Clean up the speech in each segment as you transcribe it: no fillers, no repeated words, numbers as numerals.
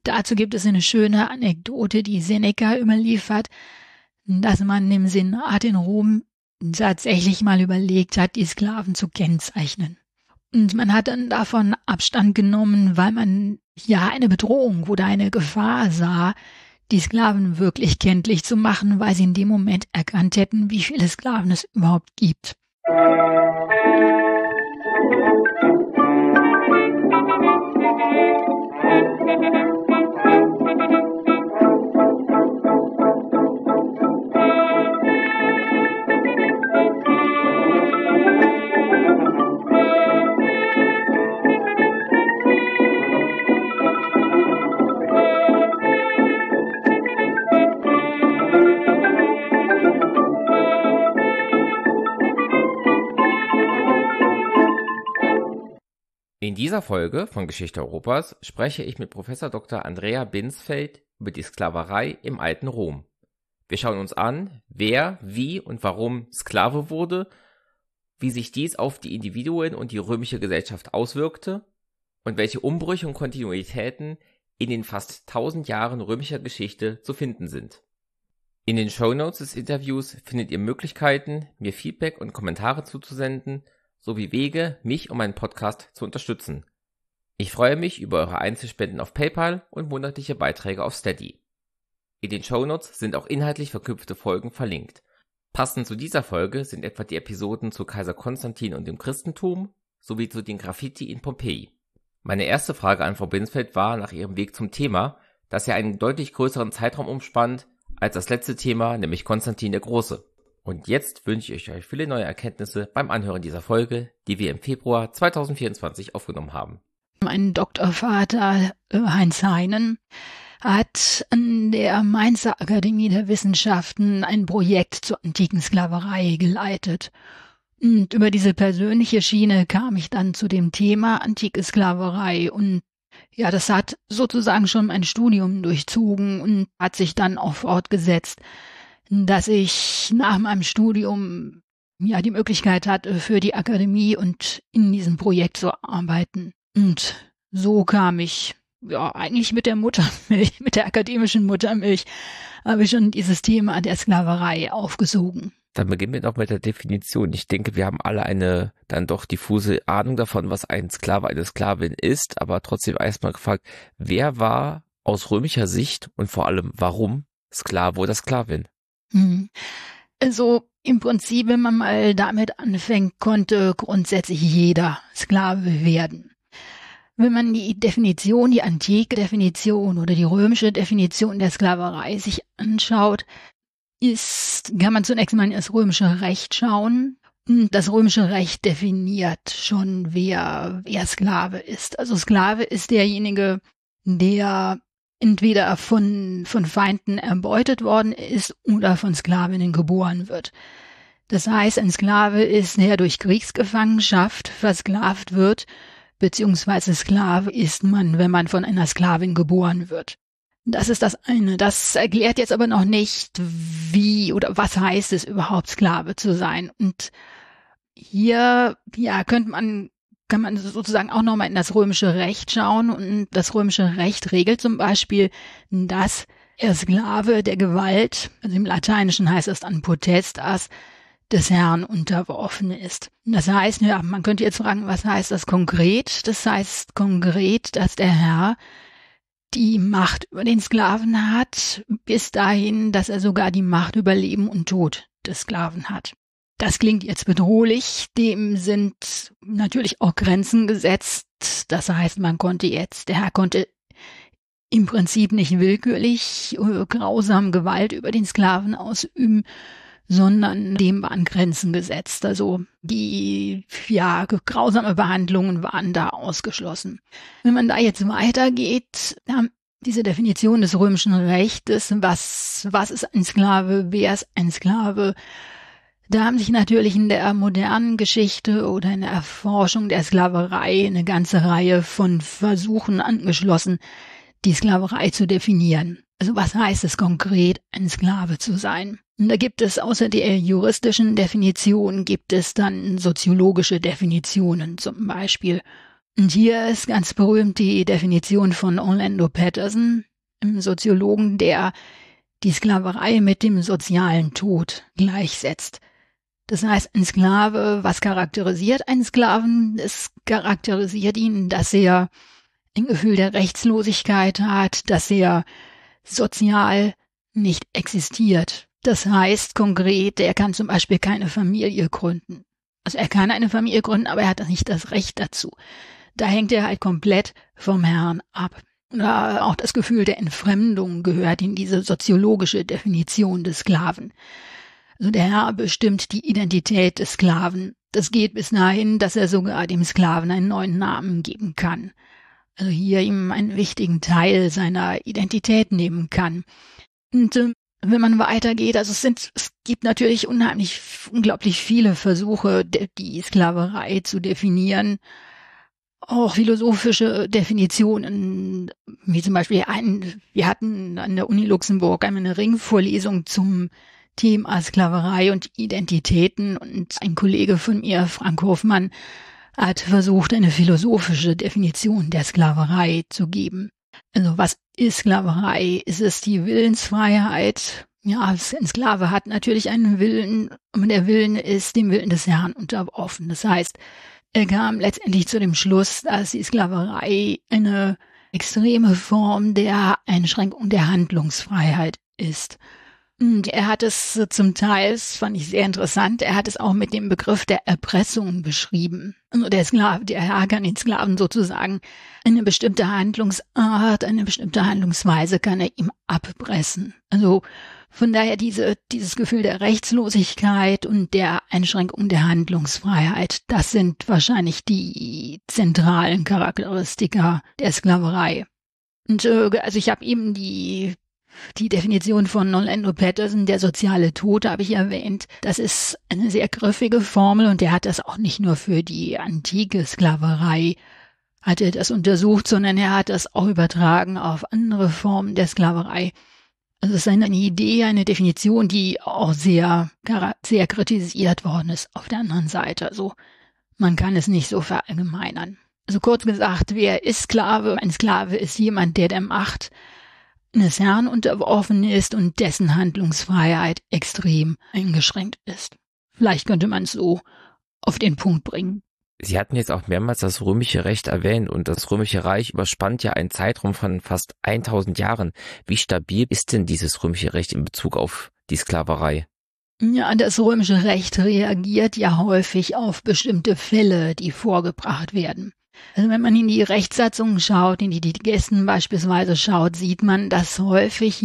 Dazu gibt es eine schöne Anekdote, die Seneca überliefert, dass man im Senat in Rom tatsächlich mal überlegt hat, die Sklaven zu kennzeichnen. Und man hat dann davon Abstand genommen, weil man ja eine Bedrohung oder eine Gefahr sah, die Sklaven wirklich kenntlich zu machen, weil sie in dem Moment erkannt hätten, wie viele Sklaven es überhaupt gibt. In dieser Folge von Geschichte Europas spreche ich mit Professor Dr. Andrea Binsfeld über die Sklaverei im alten Rom. Wir schauen uns an, wer, wie und warum Sklave wurde, wie sich dies auf die Individuen und die römische Gesellschaft auswirkte und welche Umbrüche und Kontinuitäten in den fast 1000 Jahren römischer Geschichte zu finden sind. In den Shownotes des Interviews findet ihr Möglichkeiten, mir Feedback und Kommentare zuzusenden, sowie Wege, mich und meinen Podcast zu unterstützen. Ich freue mich über eure Einzelspenden auf PayPal und monatliche Beiträge auf Steady. In den Shownotes sind auch inhaltlich verknüpfte Folgen verlinkt. Passend zu dieser Folge sind etwa die Episoden zu Kaiser Konstantin und dem Christentum sowie zu den Graffiti in Pompeji. Meine erste Frage an Frau Binsfeld war nach ihrem Weg zum Thema, das ja einen deutlich größeren Zeitraum umspannt als das letzte Thema, nämlich Konstantin der Große. Und jetzt wünsche ich euch viele neue Erkenntnisse beim Anhören dieser Folge, die wir im Februar 2024 aufgenommen haben. Mein Doktorvater Heinz Heinen hat an der Mainzer Akademie der Wissenschaften ein Projekt zur antiken Sklaverei geleitet. Und über diese persönliche Schiene kam ich dann zu dem Thema antike Sklaverei. Und ja, das hat sozusagen schon mein Studium durchzogen und hat sich dann auch fortgesetzt, dass ich nach meinem Studium ja die Möglichkeit hatte, für die Akademie und in diesem Projekt zu arbeiten. Und so kam ich, ja, eigentlich mit der Muttermilch, mit der akademischen Muttermilch, habe ich schon dieses Thema der Sklaverei aufgesogen. Dann beginnen wir noch mit der Definition. Ich denke, wir haben alle eine dann doch diffuse Ahnung davon, was ein Sklave, eine Sklavin ist, aber trotzdem erstmal gefragt, wer war aus römischer Sicht und vor allem warum Sklave oder Sklavin? Also im Prinzip, wenn man mal damit anfängt, konnte grundsätzlich jeder Sklave werden. Wenn man die Definition, die antike Definition oder die römische Definition der Sklaverei sich anschaut, kann man zunächst mal in das römische Recht schauen. Und das römische Recht definiert schon, wer Sklave ist. Also Sklave ist derjenige, der entweder von Feinden erbeutet worden ist oder von Sklavinnen geboren wird. Das heißt, ein Sklave ist, der durch Kriegsgefangenschaft versklavt wird, beziehungsweise Sklave ist man, wenn man von einer Sklavin geboren wird. Das ist das eine. Das erklärt jetzt aber noch nicht, wie oder was heißt es überhaupt, Sklave zu sein. Und hier, ja, kann man sozusagen auch nochmal in das römische Recht schauen. Und das römische Recht regelt zum Beispiel, dass er Sklave der Gewalt, also im Lateinischen heißt es dann potestas, des Herrn unterworfen ist. Das heißt, ja, man könnte jetzt fragen, was heißt das konkret? Das heißt konkret, dass der Herr die Macht über den Sklaven hat, bis dahin, dass er sogar die Macht über Leben und Tod des Sklaven hat. Das klingt jetzt bedrohlich, dem sind natürlich auch Grenzen gesetzt. Das heißt, der Herr konnte im Prinzip nicht willkürlich grausam Gewalt über den Sklaven ausüben, sondern dem waren Grenzen gesetzt. Also die grausame Behandlungen waren da ausgeschlossen. Wenn man da jetzt weitergeht, diese Definition des römischen Rechtes, was ist ein Sklave, wer ist ein Sklave, da haben sich natürlich in der modernen Geschichte oder in der Erforschung der Sklaverei eine ganze Reihe von Versuchen angeschlossen, die Sklaverei zu definieren. Also was heißt es konkret, ein Sklave zu sein? Und da gibt es außer der juristischen Definition, gibt es dann soziologische Definitionen, zum Beispiel Und hier ist ganz berühmt die Definition von Orlando Patterson, einem Soziologen, der die Sklaverei mit dem sozialen Tod gleichsetzt. Das heißt, ein Sklave, was charakterisiert einen Sklaven? Es charakterisiert ihn, dass er ein Gefühl der Rechtslosigkeit hat, dass er sozial nicht existiert. Das heißt konkret, er kann zum Beispiel keine Familie gründen. Also er kann eine Familie gründen, aber er hat nicht das Recht dazu. Da hängt er halt komplett vom Herrn ab. Oder auch das Gefühl der Entfremdung gehört in diese soziologische Definition des Sklaven. Also der Herr bestimmt die Identität des Sklaven. Das geht bis dahin, dass er sogar dem Sklaven einen neuen Namen geben kann. Also hier ihm einen wichtigen Teil seiner Identität nehmen kann. Und wenn man weitergeht, also es gibt natürlich unglaublich viele Versuche, die Sklaverei zu definieren. Auch philosophische Definitionen, wie zum Beispiel wir hatten an der Uni Luxemburg einmal eine Ringvorlesung zum Thema Sklaverei und Identitäten und ein Kollege von mir, Frank Hofmann, hat versucht, eine philosophische Definition der Sklaverei zu geben. Also was ist Sklaverei? Ist es die Willensfreiheit? Ja, ein Sklave hat natürlich einen Willen und der Willen ist dem Willen des Herrn unterworfen. Das heißt, er kam letztendlich zu dem Schluss, dass die Sklaverei eine extreme Form der Einschränkung der Handlungsfreiheit ist. Und er hat es zum Teil, das fand ich sehr interessant, er hat es auch mit dem Begriff der Erpressung beschrieben. Also der Herr kann den Sklaven sozusagen eine bestimmte Handlungsart, eine bestimmte Handlungsweise kann er ihm abpressen. Also von daher dieses Gefühl der Rechtslosigkeit und der Einschränkung der Handlungsfreiheit, das sind wahrscheinlich die zentralen Charakteristika der Sklaverei. Und also ich habe eben die Definition von Orlando Patterson, der soziale Tod, habe ich erwähnt. Das ist eine sehr griffige Formel und der hat das auch nicht nur für die antike Sklaverei hat er das untersucht, sondern er hat das auch übertragen auf andere Formen der Sklaverei. Also es ist eine Idee, eine Definition, die auch sehr, sehr kritisiert worden ist auf der anderen Seite. Also man kann es nicht so verallgemeinern. Also kurz gesagt, wer ist Sklave? Ein Sklave ist jemand, der der Macht eines Herrn unterworfen ist und dessen Handlungsfreiheit extrem eingeschränkt ist. Vielleicht könnte man es so auf den Punkt bringen. Sie hatten jetzt auch mehrmals das römische Recht erwähnt und das römische Reich überspannt ja einen Zeitraum von fast 1000 Jahren. Wie stabil ist denn dieses römische Recht in Bezug auf die Sklaverei? Ja, das römische Recht reagiert ja häufig auf bestimmte Fälle, die vorgebracht werden. Also wenn man in die Rechtssatzungen schaut, in die Digesten beispielsweise schaut, sieht man, dass häufig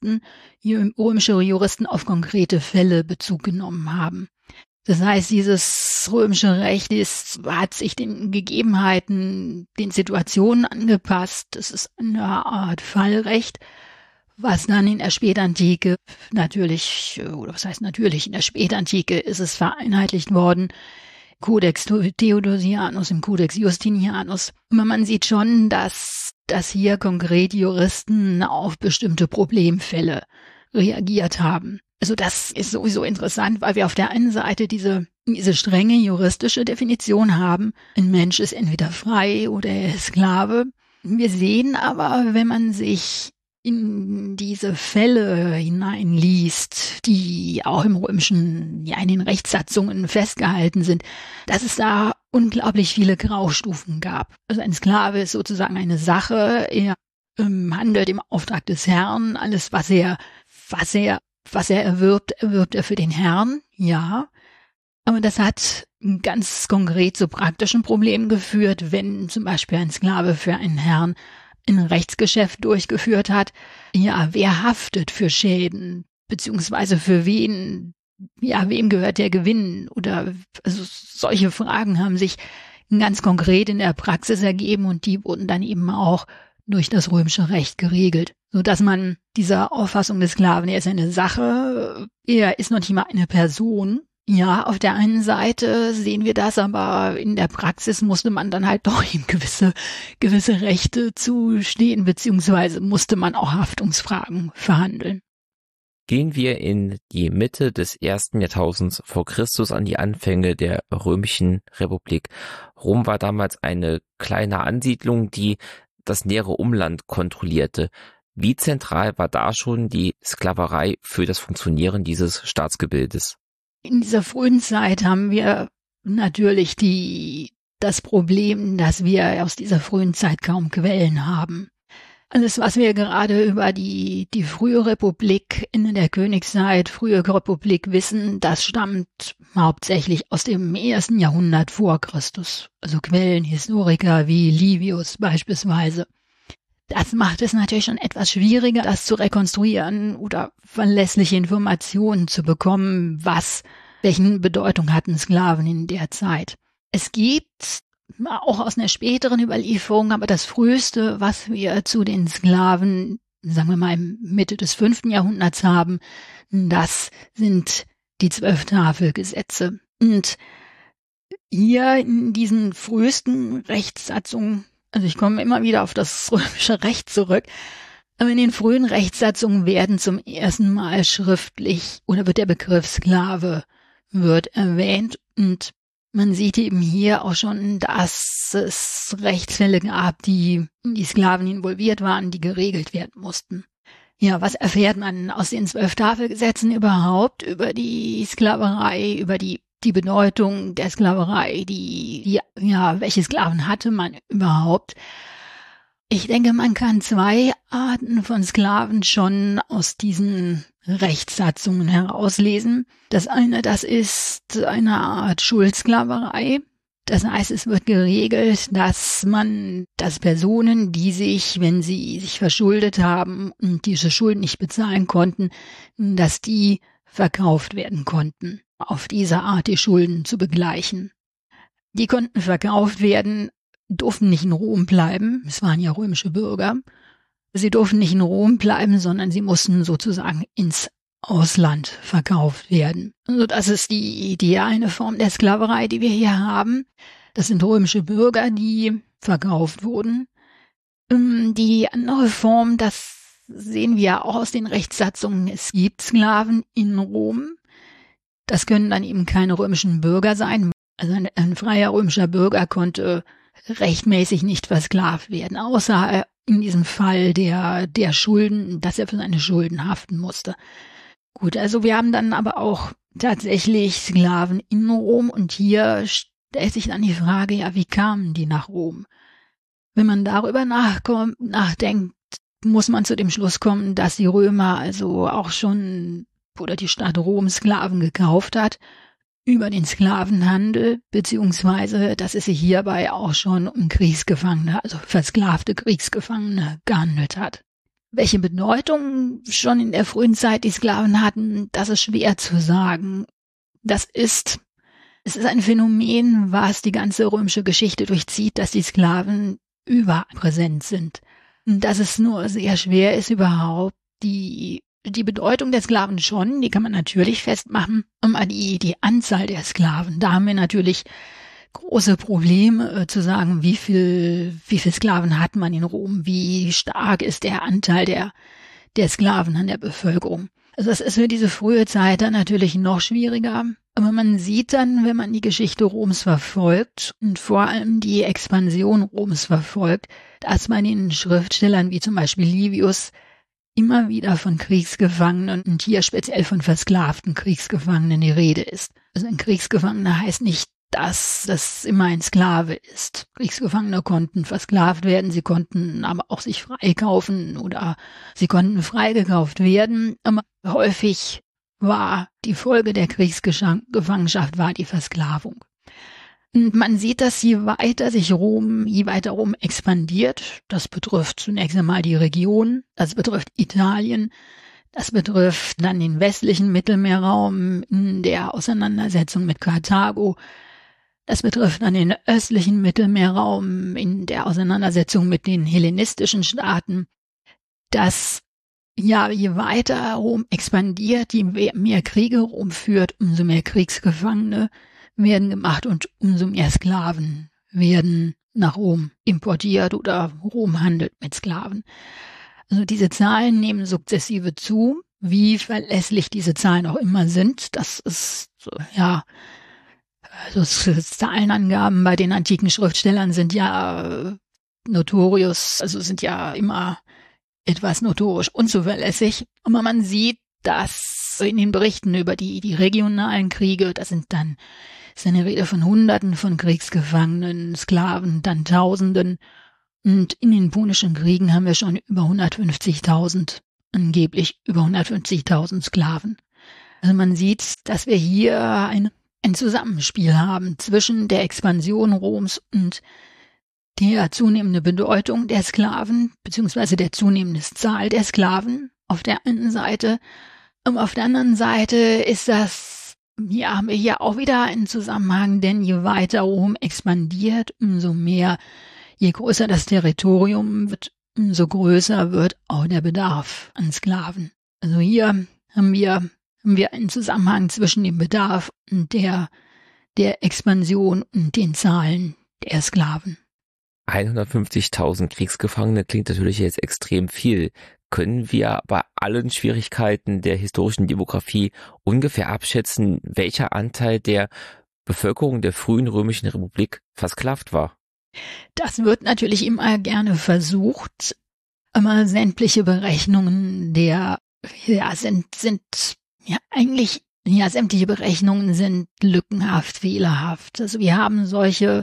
römische Juristen auf konkrete Fälle Bezug genommen haben. Das heißt, dieses römische Recht hat sich den Gegebenheiten, den Situationen angepasst. Das ist eine Art Fallrecht, was dann in der Spätantike natürlich, oder was heißt natürlich, in der Spätantike ist es vereinheitlicht worden. Codex Theodosianus, im Codex Justinianus. Aber man sieht schon, dass hier konkret Juristen auf bestimmte Problemfälle reagiert haben. Also das ist sowieso interessant, weil wir auf der einen Seite diese strenge juristische Definition haben. Ein Mensch ist entweder frei oder er ist Sklave. Wir sehen aber, wenn man sich in diese Fälle hineinliest, die auch im römischen, ja, in den Rechtssatzungen festgehalten sind, dass es da unglaublich viele Graustufen gab. Also ein Sklave ist sozusagen eine Sache, er handelt im Auftrag des Herrn, alles was er erwirbt er für den Herrn, ja. Aber das hat ganz konkret zu praktischen Problemen geführt, wenn zum Beispiel ein Sklave für einen Herrn ein Rechtsgeschäft durchgeführt hat. Ja, wer haftet für Schäden? Beziehungsweise für wen? Ja, wem gehört der Gewinn? Oder, also solche Fragen haben sich ganz konkret in der Praxis ergeben und die wurden dann eben auch durch das römische Recht geregelt, so dass man dieser Auffassung des Sklaven, er ist eine Sache, er ist noch nicht mal eine Person. Ja, auf der einen Seite sehen wir das, aber in der Praxis musste man dann halt doch ihm gewisse Rechte zustehen, beziehungsweise musste man auch Haftungsfragen verhandeln. Gehen wir in die Mitte des 1. Jahrtausends vor Christus an die Anfänge der Römischen Republik. Rom war damals eine kleine Ansiedlung, die das nähere Umland kontrollierte. Wie zentral war da schon die Sklaverei für das Funktionieren dieses Staatsgebildes? In dieser frühen Zeit haben wir natürlich das Problem, dass wir aus dieser frühen Zeit kaum Quellen haben. Alles, was wir gerade über die frühe Republik, Ende der Königszeit, frühe Republik wissen, das stammt hauptsächlich aus dem 1. Jahrhundert vor Christus. Also Quellen, Historiker wie Livius beispielsweise. Das macht es natürlich schon etwas schwieriger, das zu rekonstruieren oder verlässliche Informationen zu bekommen, welchen Bedeutung hatten Sklaven in der Zeit. Es gibt auch aus einer späteren Überlieferung, aber das früheste, was wir zu den Sklaven, sagen wir mal Mitte des 5. Jahrhunderts haben, das sind die 12 Tafelgesetze. Und hier in diesen frühesten Rechtssatzungen, also ich komme immer wieder auf das römische Recht zurück, aber in den frühen Rechtssatzungen werden zum ersten Mal schriftlich oder wird der Begriff Sklave erwähnt und man sieht eben hier auch schon, dass es Rechtsfälle gab, die in die Sklaven involviert waren, die geregelt werden mussten. Ja, was erfährt man aus den 12 Tafelgesetzen überhaupt über die Sklaverei, über die Bedeutung der Sklaverei, welche Sklaven hatte man überhaupt? Ich denke, man kann 2 Arten von Sklaven schon aus diesen Rechtssatzungen herauslesen. Das eine, das ist eine Art Schuldsklaverei. Das heißt, es wird geregelt, dass Personen, die sich, wenn sie sich verschuldet haben und diese Schulden nicht bezahlen konnten, dass die verkauft werden konnten, auf diese Art die Schulden zu begleichen. Die konnten verkauft werden, durften nicht in Rom bleiben. Es waren ja römische Bürger. Sie durften nicht in Rom bleiben, sondern sie mussten sozusagen ins Ausland verkauft werden. Also das ist die eine Form der Sklaverei, die wir hier haben. Das sind römische Bürger, die verkauft wurden. Die andere Form, das sehen wir auch aus den Rechtssatzungen, es gibt Sklaven in Rom. Das können dann eben keine römischen Bürger sein. Also ein freier römischer Bürger konnte rechtmäßig nicht versklavt werden, außer in diesem Fall der Schulden, dass er für seine Schulden haften musste. Gut, also wir haben dann aber auch tatsächlich Sklaven in Rom und hier stellt sich dann die Frage, ja, wie kamen die nach Rom? Wenn man darüber nachdenkt, muss man zu dem Schluss kommen, dass die Römer also auch schon oder die Stadt Rom Sklaven gekauft hat über den Sklavenhandel, beziehungsweise dass es sich hierbei auch schon um Kriegsgefangene, also versklavte Kriegsgefangene gehandelt hat. Welche Bedeutung schon in der frühen Zeit die Sklaven hatten, das ist schwer zu sagen. Es ist ein Phänomen, was die ganze römische Geschichte durchzieht, dass die Sklaven überall präsent sind. Dass es nur sehr schwer ist, überhaupt die Bedeutung der Sklaven schon, die kann man natürlich festmachen, aber die Anzahl der Sklaven, da haben wir natürlich große Probleme zu sagen, wie viel Sklaven hat man in Rom, wie stark ist der Anteil der Sklaven an der Bevölkerung. Also das ist für diese frühe Zeit dann natürlich noch schwieriger, aber man sieht dann, wenn man die Geschichte Roms verfolgt und vor allem die Expansion Roms verfolgt, dass man den Schriftstellern wie zum Beispiel Livius immer wieder von Kriegsgefangenen und hier speziell von versklavten Kriegsgefangenen die Rede ist. Also ein Kriegsgefangener heißt nicht, dass das immer ein Sklave ist. Kriegsgefangene konnten versklavt werden, sie konnten aber auch sich freikaufen oder sie konnten freigekauft werden. Aber häufig war die Folge der Kriegsgefangenschaft die Versklavung. Und man sieht, dass je weiter Rom expandiert, das betrifft zunächst einmal die Region, das betrifft Italien, das betrifft dann den westlichen Mittelmeerraum in der Auseinandersetzung mit Karthago, das betrifft dann den östlichen Mittelmeerraum in der Auseinandersetzung mit den hellenistischen Staaten, dass je weiter Rom expandiert, je mehr Kriege Rom führt, umso mehr Kriegsgefangene werden gemacht und umso mehr Sklaven werden nach Rom importiert oder Rom handelt mit Sklaven. Also diese Zahlen nehmen sukzessive zu. wie verlässlich diese Zahlen auch immer sind. Das ist, ja, also Zahlenangaben bei den antiken Schriftstellern sind ja notorious, also sind ja immer etwas notorisch unzuverlässig. Aber man sieht, dass in den Berichten über die regionalen Kriege, da ist eine Rede von Hunderten von Kriegsgefangenen, Sklaven, dann Tausenden. Und in den Punischen Kriegen haben wir schon über 150.000, angeblich über 150.000 Sklaven. Also man sieht, dass wir hier ein Zusammenspiel haben zwischen der Expansion Roms und der zunehmenden Bedeutung der Sklaven, beziehungsweise der zunehmenden Zahl der Sklaven auf der einen Seite. Und auf der anderen Seite ist das, ja, haben wir hier auch wieder einen Zusammenhang, denn je weiter Rom expandiert, umso mehr, je größer das Territorium wird, umso größer wird auch der Bedarf an Sklaven. Also hier haben wir einen Zusammenhang zwischen dem Bedarf und der Expansion und den Zahlen der Sklaven. 150.000 Kriegsgefangene klingt natürlich jetzt extrem viel. Können wir bei allen Schwierigkeiten der historischen Demografie ungefähr abschätzen, welcher Anteil der Bevölkerung der frühen Römischen Republik versklavt war? Das wird natürlich immer gerne versucht, aber sämtliche Berechnungen sämtliche Berechnungen sind lückenhaft, fehlerhaft. Also wir haben solche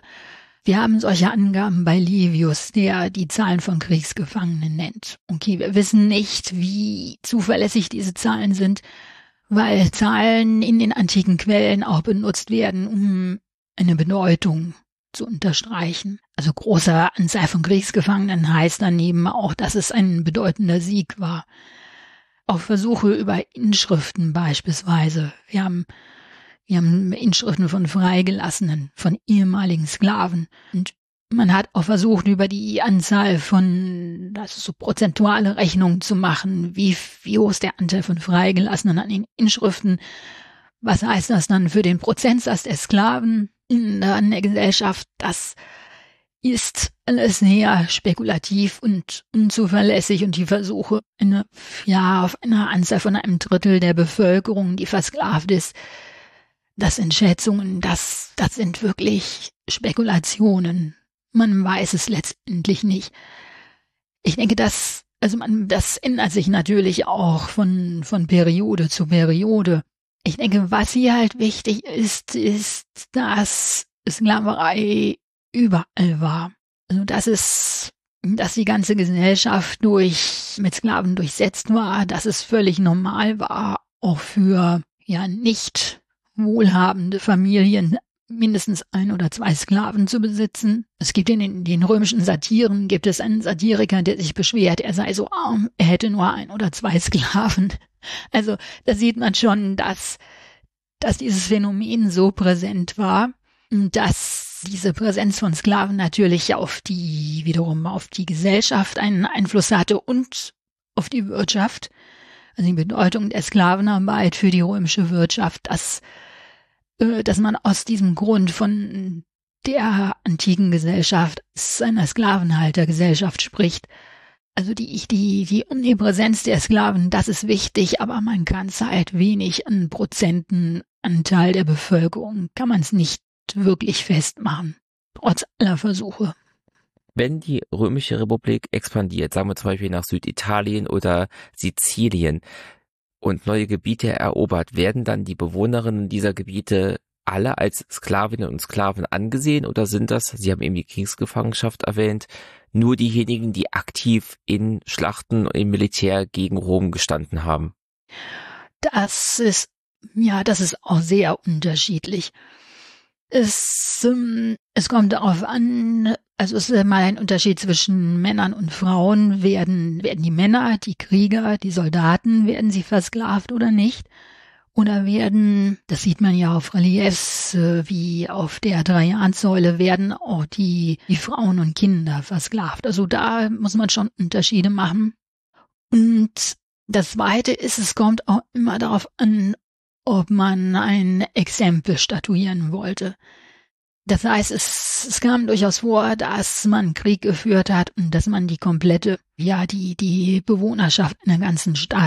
Angaben bei Livius, der die Zahlen von Kriegsgefangenen nennt. Okay, wir wissen nicht, wie zuverlässig diese Zahlen sind, weil Zahlen in den antiken Quellen auch benutzt werden, um eine Bedeutung zu unterstreichen. Also große Anzahl von Kriegsgefangenen heißt daneben auch, dass es ein bedeutender Sieg war. Auch Versuche über Inschriften beispielsweise. Wir haben Inschriften von Freigelassenen, von ehemaligen Sklaven. Und man hat auch versucht, über die Anzahl von, also so prozentuale Rechnungen zu machen, wie hoch ist der Anteil von Freigelassenen an den Inschriften. Was heißt das dann für den Prozentsatz der Sklaven in der Gesellschaft? Das ist alles sehr spekulativ und unzuverlässig, und die Versuche, auf einer Anzahl von einem Drittel der Bevölkerung, die versklavt ist, das sind Schätzungen, das sind wirklich Spekulationen. Man weiß es letztendlich nicht. Ich denke, das ändert sich natürlich auch von Periode zu Periode. Ich denke, was hier halt wichtig ist, dass Sklaverei überall war. Also dass die ganze Gesellschaft mit Sklaven durchsetzt war, dass es völlig normal war, auch für nicht wohlhabende Familien mindestens 1 oder 2 Sklaven zu besitzen. Es gibt in den römischen Satiren einen Satiriker, der sich beschwert, er sei so arm, er hätte nur 1 oder 2 Sklaven. Also da sieht man schon, dass dieses Phänomen so präsent war, dass diese Präsenz von Sklaven natürlich wiederum auf die Gesellschaft einen Einfluss hatte und auf die Wirtschaft. Also die Bedeutung der Sklavenarbeit für die römische Wirtschaft, dass man aus diesem Grund von der antiken Gesellschaft, einer Sklavenhaltergesellschaft spricht. Also die Omnipräsenz der Sklaven, das ist wichtig, aber man kann es halt wenig an Prozentenanteil der Bevölkerung, kann man es nicht wirklich festmachen, trotz aller Versuche. Wenn die Römische Republik expandiert, sagen wir zum Beispiel nach Süditalien oder Sizilien, und neue Gebiete erobert, werden dann die Bewohnerinnen dieser Gebiete alle als Sklavinnen und Sklaven angesehen, oder sind das, Sie haben eben die Kriegsgefangenschaft erwähnt, nur diejenigen, die aktiv in Schlachten im Militär gegen Rom gestanden haben? Das ist auch sehr unterschiedlich. Es kommt darauf an, also es ist mal ein Unterschied zwischen Männern und Frauen. Werden die Männer, die Krieger, die Soldaten, werden sie versklavt oder nicht? Oder das sieht man ja auf Reliefs wie auf der Trajansäule, werden auch die Frauen und Kinder versklavt. Also da muss man schon Unterschiede machen. Und das Zweite ist, es kommt auch immer darauf an, ob man ein Exempel statuieren wollte. Das heißt, es kam durchaus vor, dass man Krieg geführt hat und dass man die komplette, die Bewohnerschaft einer ganzen Stadt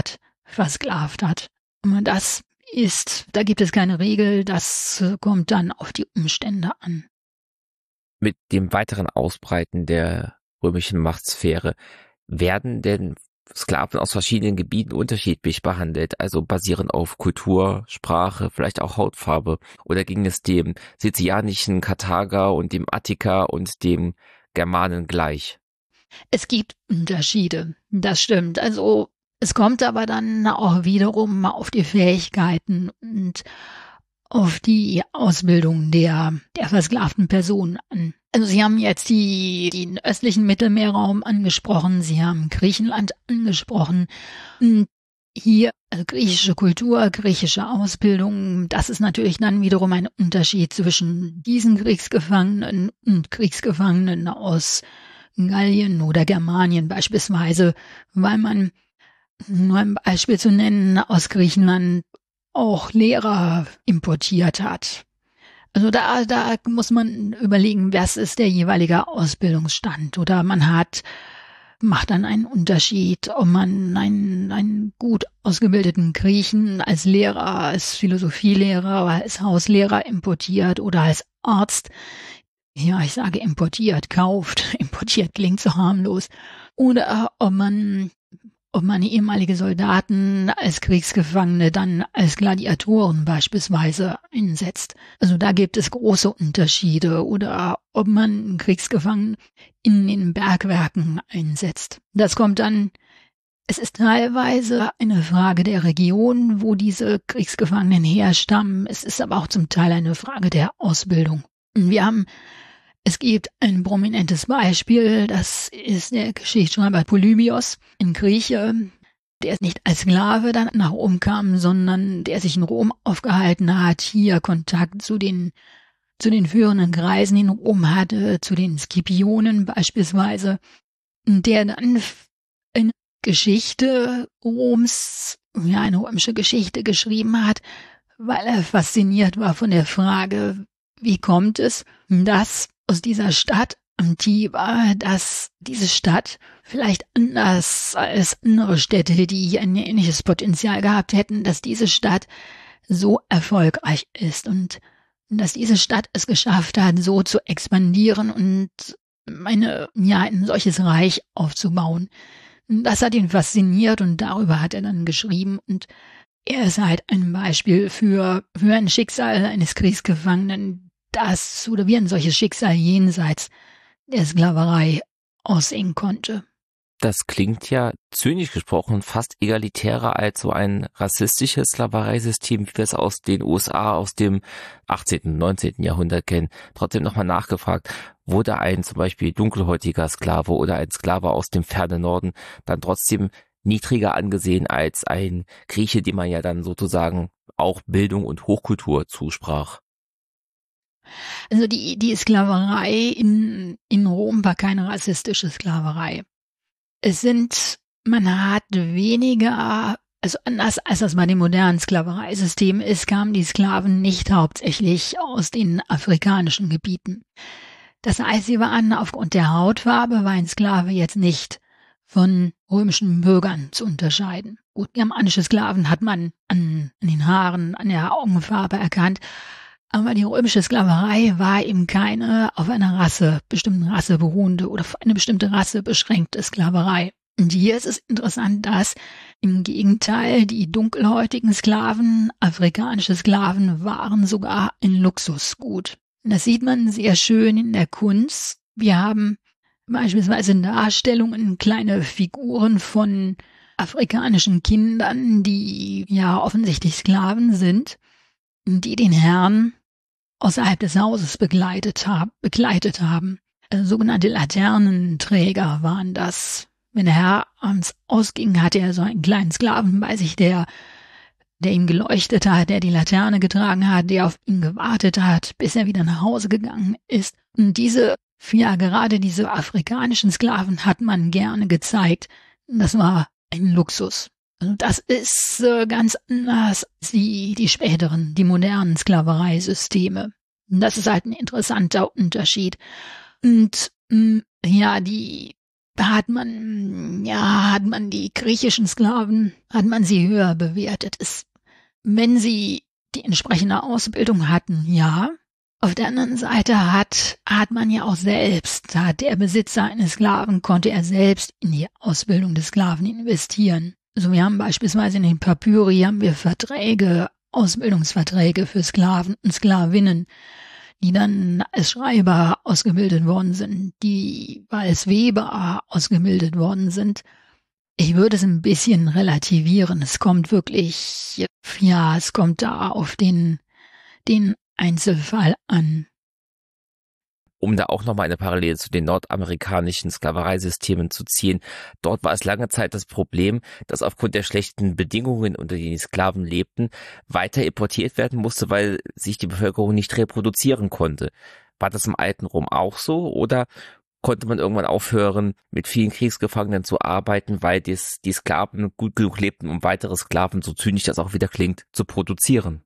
versklavt hat. Und da gibt es keine Regel, das kommt dann auf die Umstände an. Mit dem weiteren Ausbreiten der römischen Machtsphäre werden denn Sklaven aus verschiedenen Gebieten unterschiedlich behandelt, also basierend auf Kultur, Sprache, vielleicht auch Hautfarbe? Oder ging es dem sizilianischen Karthager und dem Attiker und dem Germanen gleich? Es gibt Unterschiede, das stimmt. Also es kommt aber dann auch wiederum auf die Fähigkeiten und auf die Ausbildung der versklavten Personen an. Also Sie haben jetzt den östlichen Mittelmeerraum angesprochen, Sie haben Griechenland angesprochen. Und hier griechische Kultur, griechische Ausbildung, das ist natürlich dann wiederum ein Unterschied zwischen diesen Kriegsgefangenen und Kriegsgefangenen aus Gallien oder Germanien beispielsweise, weil man, nur ein Beispiel zu nennen, aus Griechenland auch Lehrer importiert hat. Also da muss man überlegen, was ist der jeweilige Ausbildungsstand. Oder macht dann einen Unterschied, ob man einen gut ausgebildeten Griechen als Lehrer, als Philosophielehrer, als Hauslehrer importiert oder als Arzt. Ja, ich sage importiert, kauft. Importiert klingt so harmlos. Oder ob man ehemalige Soldaten als Kriegsgefangene dann als Gladiatoren beispielsweise einsetzt. Also da gibt es große Unterschiede. Oder ob man Kriegsgefangene in den Bergwerken einsetzt. Es ist teilweise eine Frage der Region, wo diese Kriegsgefangenen herstammen. Es ist aber auch zum Teil eine Frage der Ausbildung. Es gibt ein prominentes Beispiel, das ist der Geschichtsschreiber Polybios, ein Grieche, der nicht als Sklave dann nach Rom kam, sondern der sich in Rom aufgehalten hat, hier Kontakt zu den führenden Kreisen in Rom hatte, zu den Scipionen beispielsweise, der dann eine Geschichte Roms, eine römische Geschichte geschrieben hat, weil er fasziniert war von der Frage, wie kommt es, dass aus dieser Stadt Antiba, dass diese Stadt vielleicht anders als andere Städte, die ein ähnliches Potenzial gehabt hätten, dass diese Stadt so erfolgreich ist und dass diese Stadt es geschafft hat, so zu expandieren und ein solches Reich aufzubauen. Das hat ihn fasziniert und darüber hat er dann geschrieben und er ist halt ein Beispiel für ein Schicksal eines Kriegsgefangenen, wie ein solches Schicksal jenseits der Sklaverei aussehen konnte. Das klingt ja, zynisch gesprochen, fast egalitärer als so ein rassistisches Sklavereisystem, wie wir es aus den USA aus dem 18., 19. Jahrhundert kennen. Trotzdem nochmal nachgefragt, wurde ein zum Beispiel dunkelhäutiger Sklave oder ein Sklave aus dem fernen Norden dann trotzdem niedriger angesehen als ein Grieche, dem man ja dann sozusagen auch Bildung und Hochkultur zusprach? Also die Sklaverei in Rom war keine rassistische Sklaverei. Man hat weniger, also anders als das bei dem modernen Sklavereisystem ist, kamen die Sklaven nicht hauptsächlich aus den afrikanischen Gebieten. Das heißt, sie waren aufgrund der Hautfarbe, war ein Sklave jetzt nicht von römischen Bürgern zu unterscheiden. Gut, germanische Sklaven hat man an den Haaren, an der Augenfarbe erkannt. Aber die römische Sklaverei war eben keine auf einer bestimmten Rasse beruhende oder auf eine bestimmte Rasse beschränkte Sklaverei. Und hier ist es interessant, dass im Gegenteil die dunkelhäutigen Sklaven, afrikanische Sklaven, waren sogar ein Luxusgut. Und das sieht man sehr schön in der Kunst. Wir haben beispielsweise Darstellungen, kleine Figuren von afrikanischen Kindern, die ja offensichtlich Sklaven sind, die den Herrn außerhalb des Hauses begleitet haben. Sogenannte Laternenträger waren das. Wenn der Herr abends ausging, hatte er so einen kleinen Sklaven bei sich, der ihm geleuchtet hat, der die Laterne getragen hat, der auf ihn gewartet hat, bis er wieder nach Hause gegangen ist. Und gerade diese afrikanischen Sklaven hat man gerne gezeigt. Das war ein Luxus. Also das ist ganz anders als die späteren, die modernen Sklavereisysteme. Und das ist halt ein interessanter Unterschied. Und die hat man die griechischen Sklaven, hat man sie höher bewertet. Wenn sie die entsprechende Ausbildung hatten, ja. Auf der anderen Seite hat man ja auch selbst, der Besitzer eines Sklaven, konnte er selbst in die Ausbildung des Sklaven investieren. Also wir haben beispielsweise in den Papyri Ausbildungsverträge für Sklaven und Sklavinnen, die dann als Schreiber ausgebildet worden sind, die als Weber ausgebildet worden sind. Ich würde es ein bisschen relativieren. Es kommt da auf den Einzelfall an. Um da auch nochmal eine Parallele zu den nordamerikanischen Sklavereisystemen zu ziehen. Dort war es lange Zeit das Problem, dass aufgrund der schlechten Bedingungen, unter denen die Sklaven lebten, weiter importiert werden musste, weil sich die Bevölkerung nicht reproduzieren konnte. War das im alten Rom auch so oder konnte man irgendwann aufhören, mit vielen Kriegsgefangenen zu arbeiten, weil die Sklaven gut genug lebten, um weitere Sklaven, so zynisch das auch wieder klingt, zu produzieren?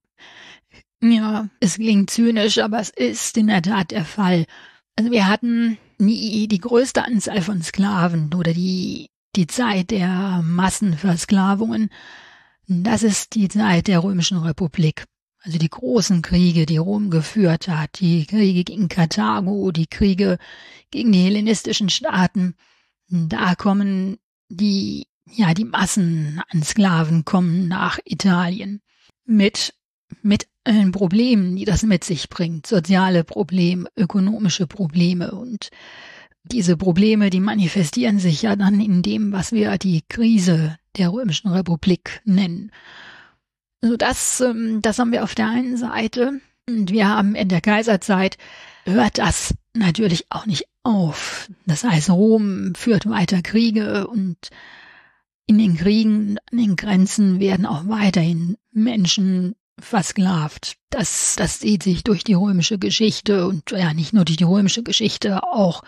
Ja, es klingt zynisch, aber es ist in der Tat der Fall. Also wir hatten nie die größte Anzahl von Sklaven oder die Zeit der Massenversklavungen. Das ist die Zeit der Römischen Republik. Also die großen Kriege, die Rom geführt hat, die Kriege gegen Karthago, die Kriege gegen die hellenistischen Staaten. Da kommen die Massen an Sklaven kommen nach Italien mit allen Problemen, die das mit sich bringt, soziale Probleme, ökonomische Probleme und diese Probleme, die manifestieren sich ja dann in dem, was wir die Krise der Römischen Republik nennen. Also das haben wir auf der einen Seite und wir haben in der Kaiserzeit hört das natürlich auch nicht auf. Das heißt, Rom führt weiter Kriege und in den Kriegen, an den Grenzen werden auch weiterhin Menschen versklavt. Das zieht sich durch die römische Geschichte und ja, nicht nur durch die römische Geschichte, auch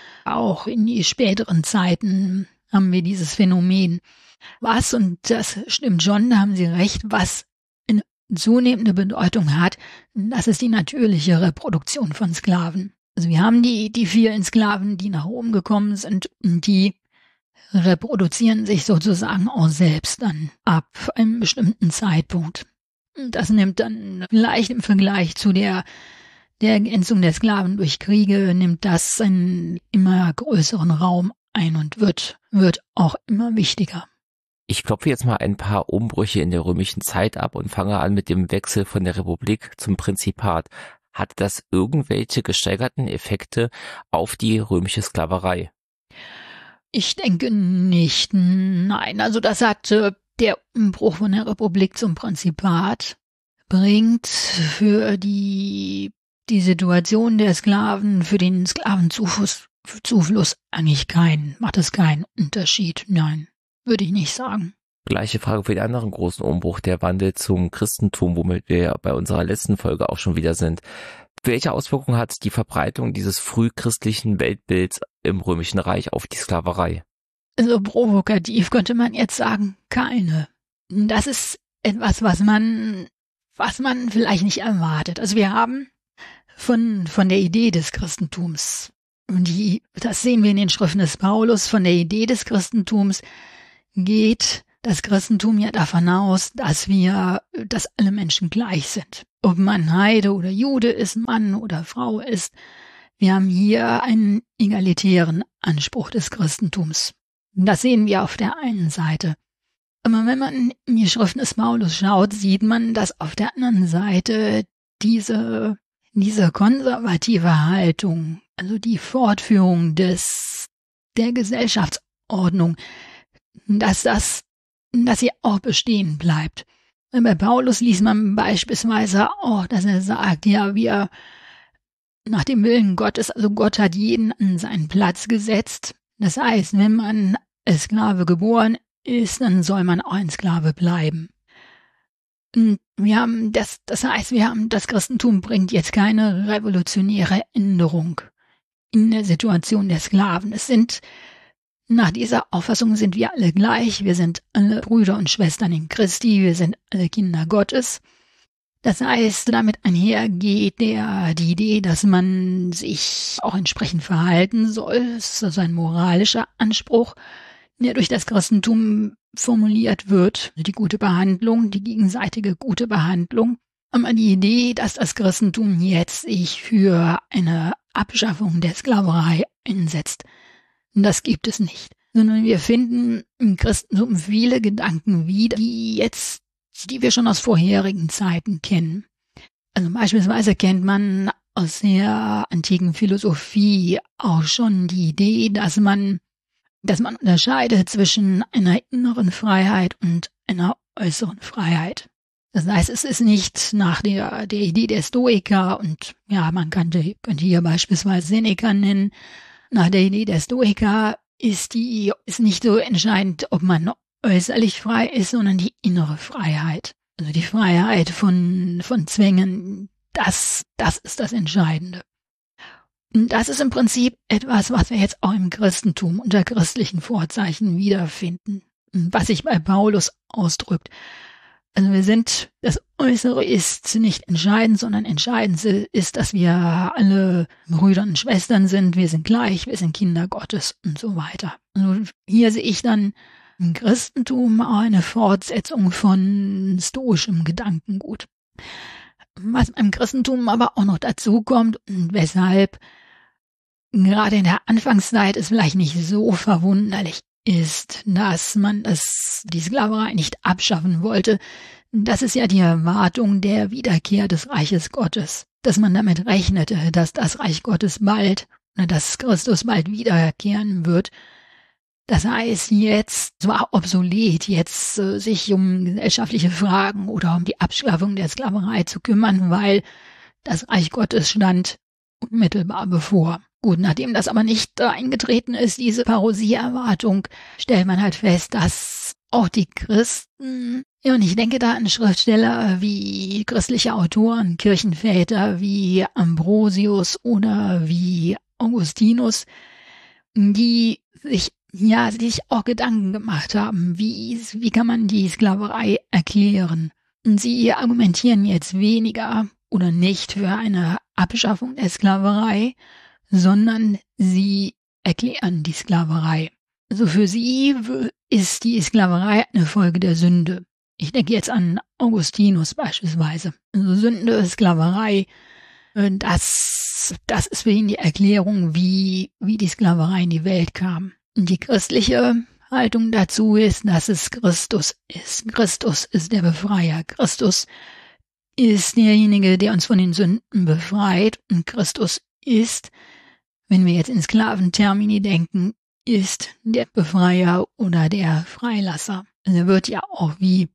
in die späteren Zeiten haben wir dieses Phänomen. Und das stimmt schon, da haben Sie recht, was eine zunehmende Bedeutung hat, das ist die natürliche Reproduktion von Sklaven. Also wir haben die vielen Sklaven, die nach Rom gekommen sind und die reproduzieren sich sozusagen auch selbst dann ab einem bestimmten Zeitpunkt. Das nimmt dann vielleicht im Vergleich zu der Ergänzung der Sklaven durch Kriege, nimmt das einen immer größeren Raum ein und wird auch immer wichtiger. Ich klopfe jetzt mal ein paar Umbrüche in der römischen Zeit ab und fange an mit dem Wechsel von der Republik zum Prinzipat. Hatte das irgendwelche gesteigerten Effekte auf die römische Sklaverei? Ich denke nicht. Nein, also das hat der Umbruch von der Republik zum Prinzipat bringt für die Situation der Sklaven, für den Sklavenzufluss eigentlich macht es keinen Unterschied. Nein, würde ich nicht sagen. Gleiche Frage für den anderen großen Umbruch, der Wandel zum Christentum, womit wir bei unserer letzten Folge auch schon wieder sind. Welche Auswirkungen hat die Verbreitung dieses frühchristlichen Weltbilds im Römischen Reich auf die Sklaverei? Also provokativ könnte man jetzt sagen, keine. Das ist etwas, was man vielleicht nicht erwartet. Also wir haben von der Idee des Christentums, das sehen wir in den Schriften des Paulus, von der Idee des Christentums geht das Christentum ja davon aus, dass alle Menschen gleich sind. Ob man Heide oder Jude ist, Mann oder Frau ist. Wir haben hier einen egalitären Anspruch des Christentums. Das sehen wir auf der einen Seite. Aber wenn man in die Schriften des Paulus schaut, sieht man, dass auf der anderen Seite diese konservative Haltung, also die Fortführung der Gesellschaftsordnung, dass sie auch bestehen bleibt. Bei Paulus liest man beispielsweise auch, dass er sagt, ja, wir nach dem Willen Gottes, also Gott hat jeden an seinen Platz gesetzt. Das heißt, wenn man als Sklave geboren ist, dann soll man auch ein Sklave bleiben. Und das Christentum bringt jetzt keine revolutionäre Änderung in der Situation der Sklaven. Nach dieser Auffassung sind wir alle gleich. Wir sind alle Brüder und Schwestern in Christi. Wir sind alle Kinder Gottes. Das heißt, damit einhergeht die Idee, dass man sich auch entsprechend verhalten soll. Das ist also ein moralischer Anspruch, der durch das Christentum formuliert wird. Die gute Behandlung, die gegenseitige gute Behandlung. Aber die Idee, dass das Christentum jetzt sich für eine Abschaffung der Sklaverei einsetzt, das gibt es nicht. Sondern wir finden im Christentum viele Gedanken wieder, die wir schon aus vorherigen Zeiten kennen. Also beispielsweise kennt man aus der antiken Philosophie auch schon die Idee, dass man unterscheidet zwischen einer inneren Freiheit und einer äußeren Freiheit. Das heißt, es ist nicht nach der Idee der Stoiker, und ja, man könnte hier beispielsweise Seneca nennen. Nach der Idee der Stoiker ist nicht so entscheidend, ob man äußerlich frei ist, sondern die innere Freiheit. Also die Freiheit von Zwängen, das ist das Entscheidende. Und das ist im Prinzip etwas, was wir jetzt auch im Christentum unter christlichen Vorzeichen wiederfinden, was sich bei Paulus ausdrückt. Also das Äußere ist nicht entscheidend, sondern entscheidend ist, dass wir alle Brüder und Schwestern sind, wir sind gleich, wir sind Kinder Gottes und so weiter. Also hier sehe ich dann im Christentum auch eine Fortsetzung von stoischem Gedankengut. Was beim Christentum aber auch noch dazu kommt und weshalb gerade in der Anfangszeit es vielleicht nicht so verwunderlich ist, dass man die Sklaverei nicht abschaffen wollte. Das ist ja die Erwartung der Wiederkehr des Reiches Gottes, dass man damit rechnete, dass das Reich Gottes dass Christus bald wiederkehren wird. Das heißt, jetzt zwar obsolet, jetzt sich um gesellschaftliche Fragen oder um die Abschaffung der Sklaverei zu kümmern, weil das Reich Gottes stand unmittelbar bevor. Gut, nachdem das aber nicht eingetreten ist, diese Parosie-Erwartung, stellt man halt fest, dass auch die Christen, ja, und ich denke da an Schriftsteller wie christliche Autoren, Kirchenväter wie Ambrosius oder wie Augustinus, die sich auch Gedanken gemacht haben, wie kann man die Sklaverei erklären. Und sie argumentieren jetzt weniger oder nicht für eine Abschaffung der Sklaverei, sondern sie erklären die Sklaverei. Also für sie ist die Sklaverei eine Folge der Sünde. Ich denke jetzt an Augustinus beispielsweise. Also Sünde, Sklaverei, das ist für ihn die Erklärung, wie die Sklaverei in die Welt kam. Und die christliche Haltung dazu ist, dass es Christus ist. Christus ist der Befreier. Christus ist derjenige, der uns von den Sünden befreit. Und Christus ist, wenn wir jetzt in Sklaventermini denken, ist der Befreier oder der Freilasser. Also er wird ja auch wie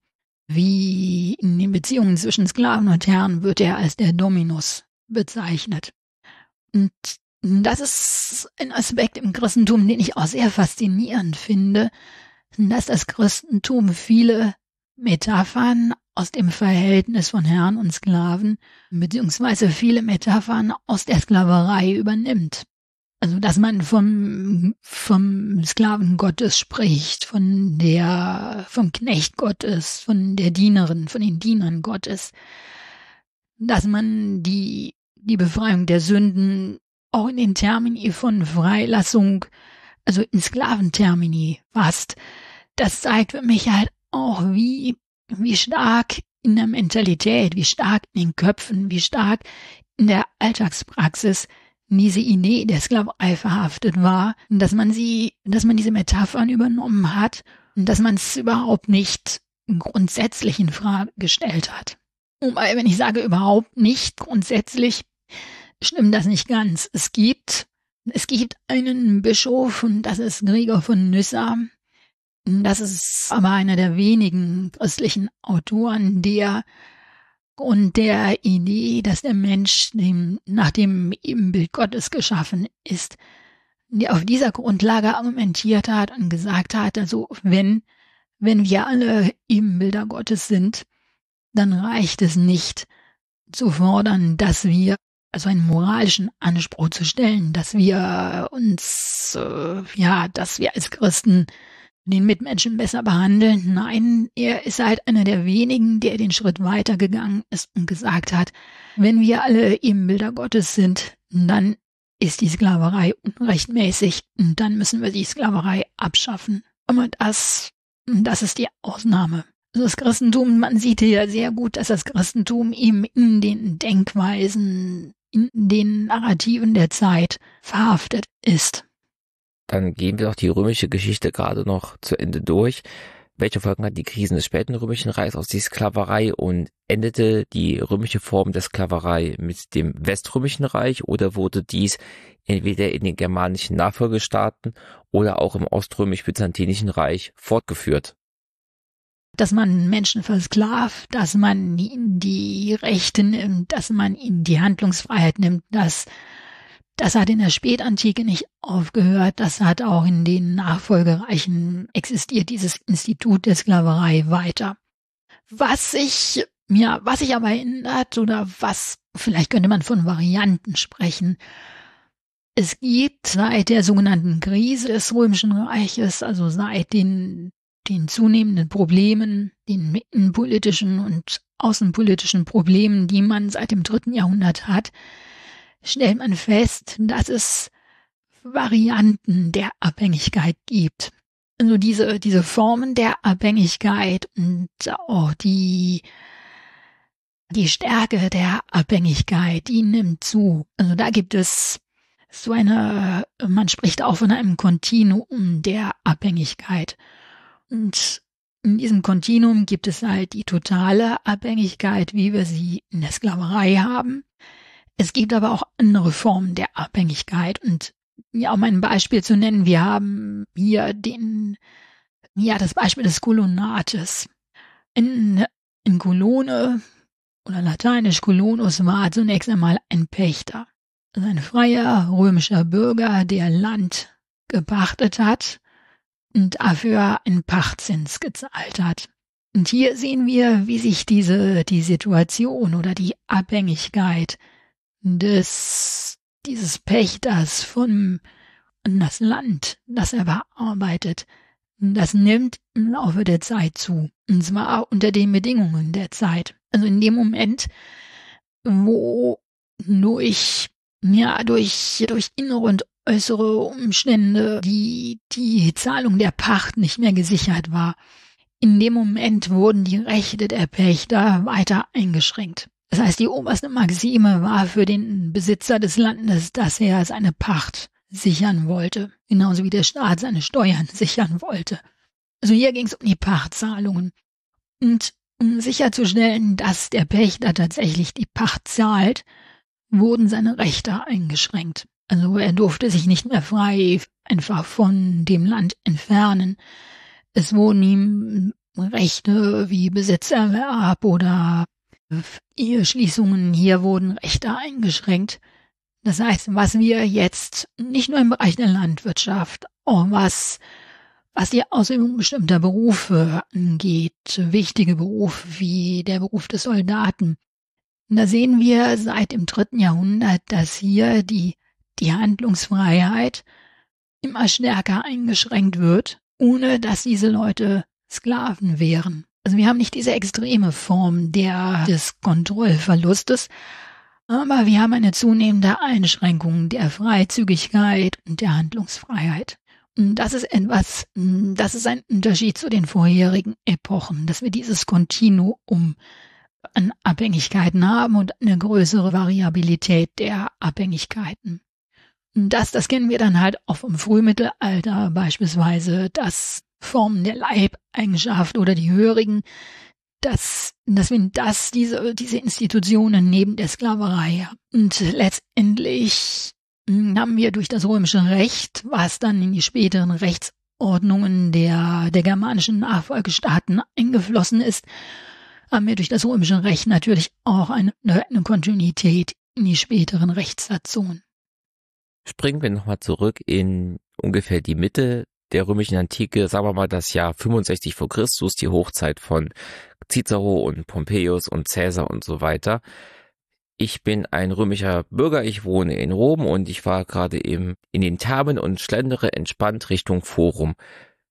in den Beziehungen zwischen Sklaven und Herren wird er als der Dominus bezeichnet. Und das ist ein Aspekt im Christentum, den ich auch sehr faszinierend finde, dass das Christentum viele Metaphern aus dem Verhältnis von Herrn und Sklaven, beziehungsweise viele Metaphern aus der Sklaverei übernimmt. Also, dass man vom Sklaven Gottes spricht, vom Knecht Gottes, von der Dienerin, von den Dienern Gottes, dass man die Befreiung der Sünden auch in den Termini von Freilassung, also in Sklaventermini fasst. Das zeigt für mich halt auch, wie stark in der Mentalität, wie stark in den Köpfen, wie stark in der Alltagspraxis diese Idee der Sklaverei verhaftet war, dass man diese Metaphern übernommen hat und dass man es überhaupt nicht grundsätzlich in Frage gestellt hat. Wobei, wenn ich sage überhaupt nicht grundsätzlich, stimmt das nicht ganz. Es gibt einen Bischof, und das ist Gregor von Nyssa. Das ist aber einer der wenigen christlichen Autoren, der und der Idee, dass der Mensch nach dem Ebenbild Gottes geschaffen ist, der auf dieser Grundlage argumentiert hat und gesagt hat, also wenn wir alle Ebenbilder Gottes sind, dann reicht es nicht zu fordern, dass wir, also einen moralischen Anspruch zu stellen, dass wir uns, dass wir als Christen den Mitmenschen besser behandeln. Nein, er ist halt einer der wenigen, der den Schritt weitergegangen ist und gesagt hat, wenn wir alle Ebenbilder Gottes sind, dann ist die Sklaverei unrechtmäßig und dann müssen wir die Sklaverei abschaffen. Aber das ist die Ausnahme. Also das Christentum, man sieht hier sehr gut, dass das Christentum eben in den Denkweisen, in den Narrativen der Zeit verhaftet ist. Dann gehen wir doch die römische Geschichte gerade noch zu Ende durch. Welche Folgen hat die Krisen des späten Römischen Reichs aus der Sklaverei und endete die römische Form der Sklaverei mit dem Weströmischen Reich oder wurde dies entweder in den germanischen Nachfolgestaaten oder auch im oströmisch-byzantinischen Reich fortgeführt? Dass man Menschen versklavt, dass man ihnen die Rechte nimmt, dass man ihnen die Handlungsfreiheit nimmt, das hat in der Spätantike nicht aufgehört. Das hat auch in den Nachfolgereichen existiert, dieses Institut der Sklaverei weiter. Was sich aber ändert oder vielleicht könnte man von Varianten sprechen. Es gibt seit der sogenannten Krise des Römischen Reiches, also seit den zunehmenden Problemen, den innenpolitischen und außenpolitischen Problemen, die man seit dem 3. Jahrhundert hat, stellt man fest, dass es Varianten der Abhängigkeit gibt. Also diese Formen der Abhängigkeit und auch die Stärke der Abhängigkeit, die nimmt zu. Also da gibt es man spricht auch von einem Kontinuum der Abhängigkeit. Und in diesem Kontinuum gibt es halt die totale Abhängigkeit, wie wir sie in der Sklaverei haben. Es gibt aber auch andere Formen der Abhängigkeit. Und um ein Beispiel zu nennen, wir haben hier das Beispiel des Kolonates. In Kolone oder lateinisch Colonus war zunächst einmal ein Pächter. Also ein freier römischer Bürger, der Land gepachtet hat und dafür einen Pachtzins gezahlt hat. Und hier sehen wir, wie sich die Situation oder die Abhängigkeit dieses Pächters von das Land, das er bearbeitet, das nimmt im Laufe der Zeit zu. Und zwar unter den Bedingungen der Zeit. Also in dem Moment, wo durch innere und äußere Umstände die Zahlung der Pacht nicht mehr gesichert war. In dem Moment wurden die Rechte der Pächter weiter eingeschränkt. Das heißt, die oberste Maxime war für den Besitzer des Landes, dass er seine Pacht sichern wollte, genauso wie der Staat seine Steuern sichern wollte. Also hier ging es um die Pachtzahlungen. Und um sicherzustellen, dass der Pächter tatsächlich die Pacht zahlt, wurden seine Rechte eingeschränkt. Also er durfte sich nicht mehr frei einfach von dem Land entfernen. Es wurden ihm Rechte wie Besitzerwerb oder Eheschließungen, hier wurden Rechte eingeschränkt. Das heißt, was wir jetzt nicht nur im Bereich der Landwirtschaft, auch was die Ausübung bestimmter Berufe angeht, wichtige Berufe wie der Beruf des Soldaten, da sehen wir seit dem 3. Jahrhundert, dass hier die Handlungsfreiheit immer stärker eingeschränkt wird, ohne dass diese Leute Sklaven wären. Also wir haben nicht diese extreme Form des Kontrollverlustes, aber wir haben eine zunehmende Einschränkung der Freizügigkeit und der Handlungsfreiheit. Und das ist ein Unterschied zu den vorherigen Epochen, dass wir dieses Kontinuum an Abhängigkeiten haben und eine größere Variabilität der Abhängigkeiten. Und das kennen wir dann halt auch vom Frühmittelalter beispielsweise, dass Formen der Leibeigenschaft oder die höherigen, dass diese Institutionen neben der Sklaverei. Und letztendlich haben wir durch das römische Recht, was dann in die späteren Rechtsordnungen der germanischen Nachfolgestaaten eingeflossen ist, haben wir durch das römische Recht natürlich auch eine Kontinuität in die späteren Rechtssatzungen. Springen wir nochmal zurück in ungefähr die Mitte der römischen Antike, sagen wir mal das Jahr 65 vor Christus, die Hochzeit von Cicero und Pompeius und Caesar und so weiter. Ich bin ein römischer Bürger, ich wohne in Rom und ich war gerade eben in den Thermen und schlendere entspannt Richtung Forum.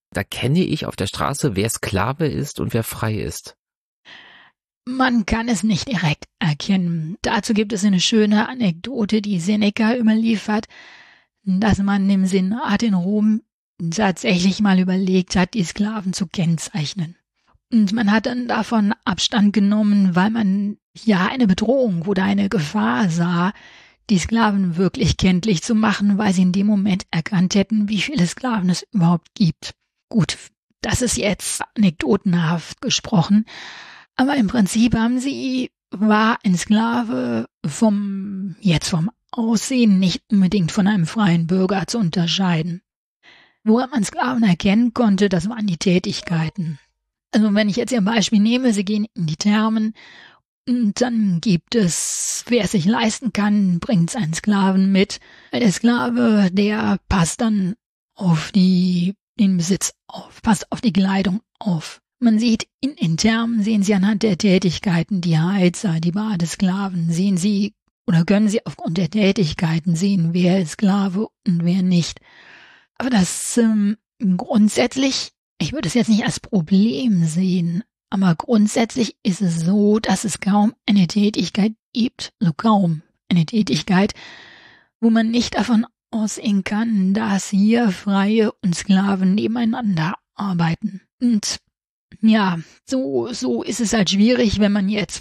Da kenne ich auf der Straße, wer Sklave ist und wer frei ist. Man kann es nicht direkt erkennen. Dazu gibt es eine schöne Anekdote, die Seneca überliefert, dass man im Senat in Rom tatsächlich mal überlegt hat, die Sklaven zu kennzeichnen. Und man hat dann davon Abstand genommen, weil man ja eine Bedrohung oder eine Gefahr sah, die Sklaven wirklich kenntlich zu machen, weil sie in dem Moment erkannt hätten, wie viele Sklaven es überhaupt gibt. Gut, das ist jetzt anekdotenhaft gesprochen, aber im Prinzip war ein Sklave vom Aussehen nicht unbedingt von einem freien Bürger zu unterscheiden. Woran man Sklaven erkennen konnte, das waren die Tätigkeiten. Also wenn ich jetzt Ihr Beispiel nehme, Sie gehen in die Thermen und dann gibt es, wer es sich leisten kann, bringt seinen Sklaven mit. Der Sklave, der passt dann auf den Besitz auf, passt auf die Kleidung auf. Man sieht in Thermen, sehen Sie anhand der Tätigkeiten, die Heizer, die Badesklaven, sehen Sie oder können Sie aufgrund der Tätigkeiten sehen, wer ist Sklave und wer nicht. Aber das grundsätzlich, ich würde es jetzt nicht als Problem sehen, aber grundsätzlich ist es so, dass es kaum eine Tätigkeit gibt, so kaum eine Tätigkeit, wo man nicht davon ausgehen kann, dass hier Freie und Sklaven nebeneinander arbeiten. Und ja, so ist es halt schwierig, wenn man jetzt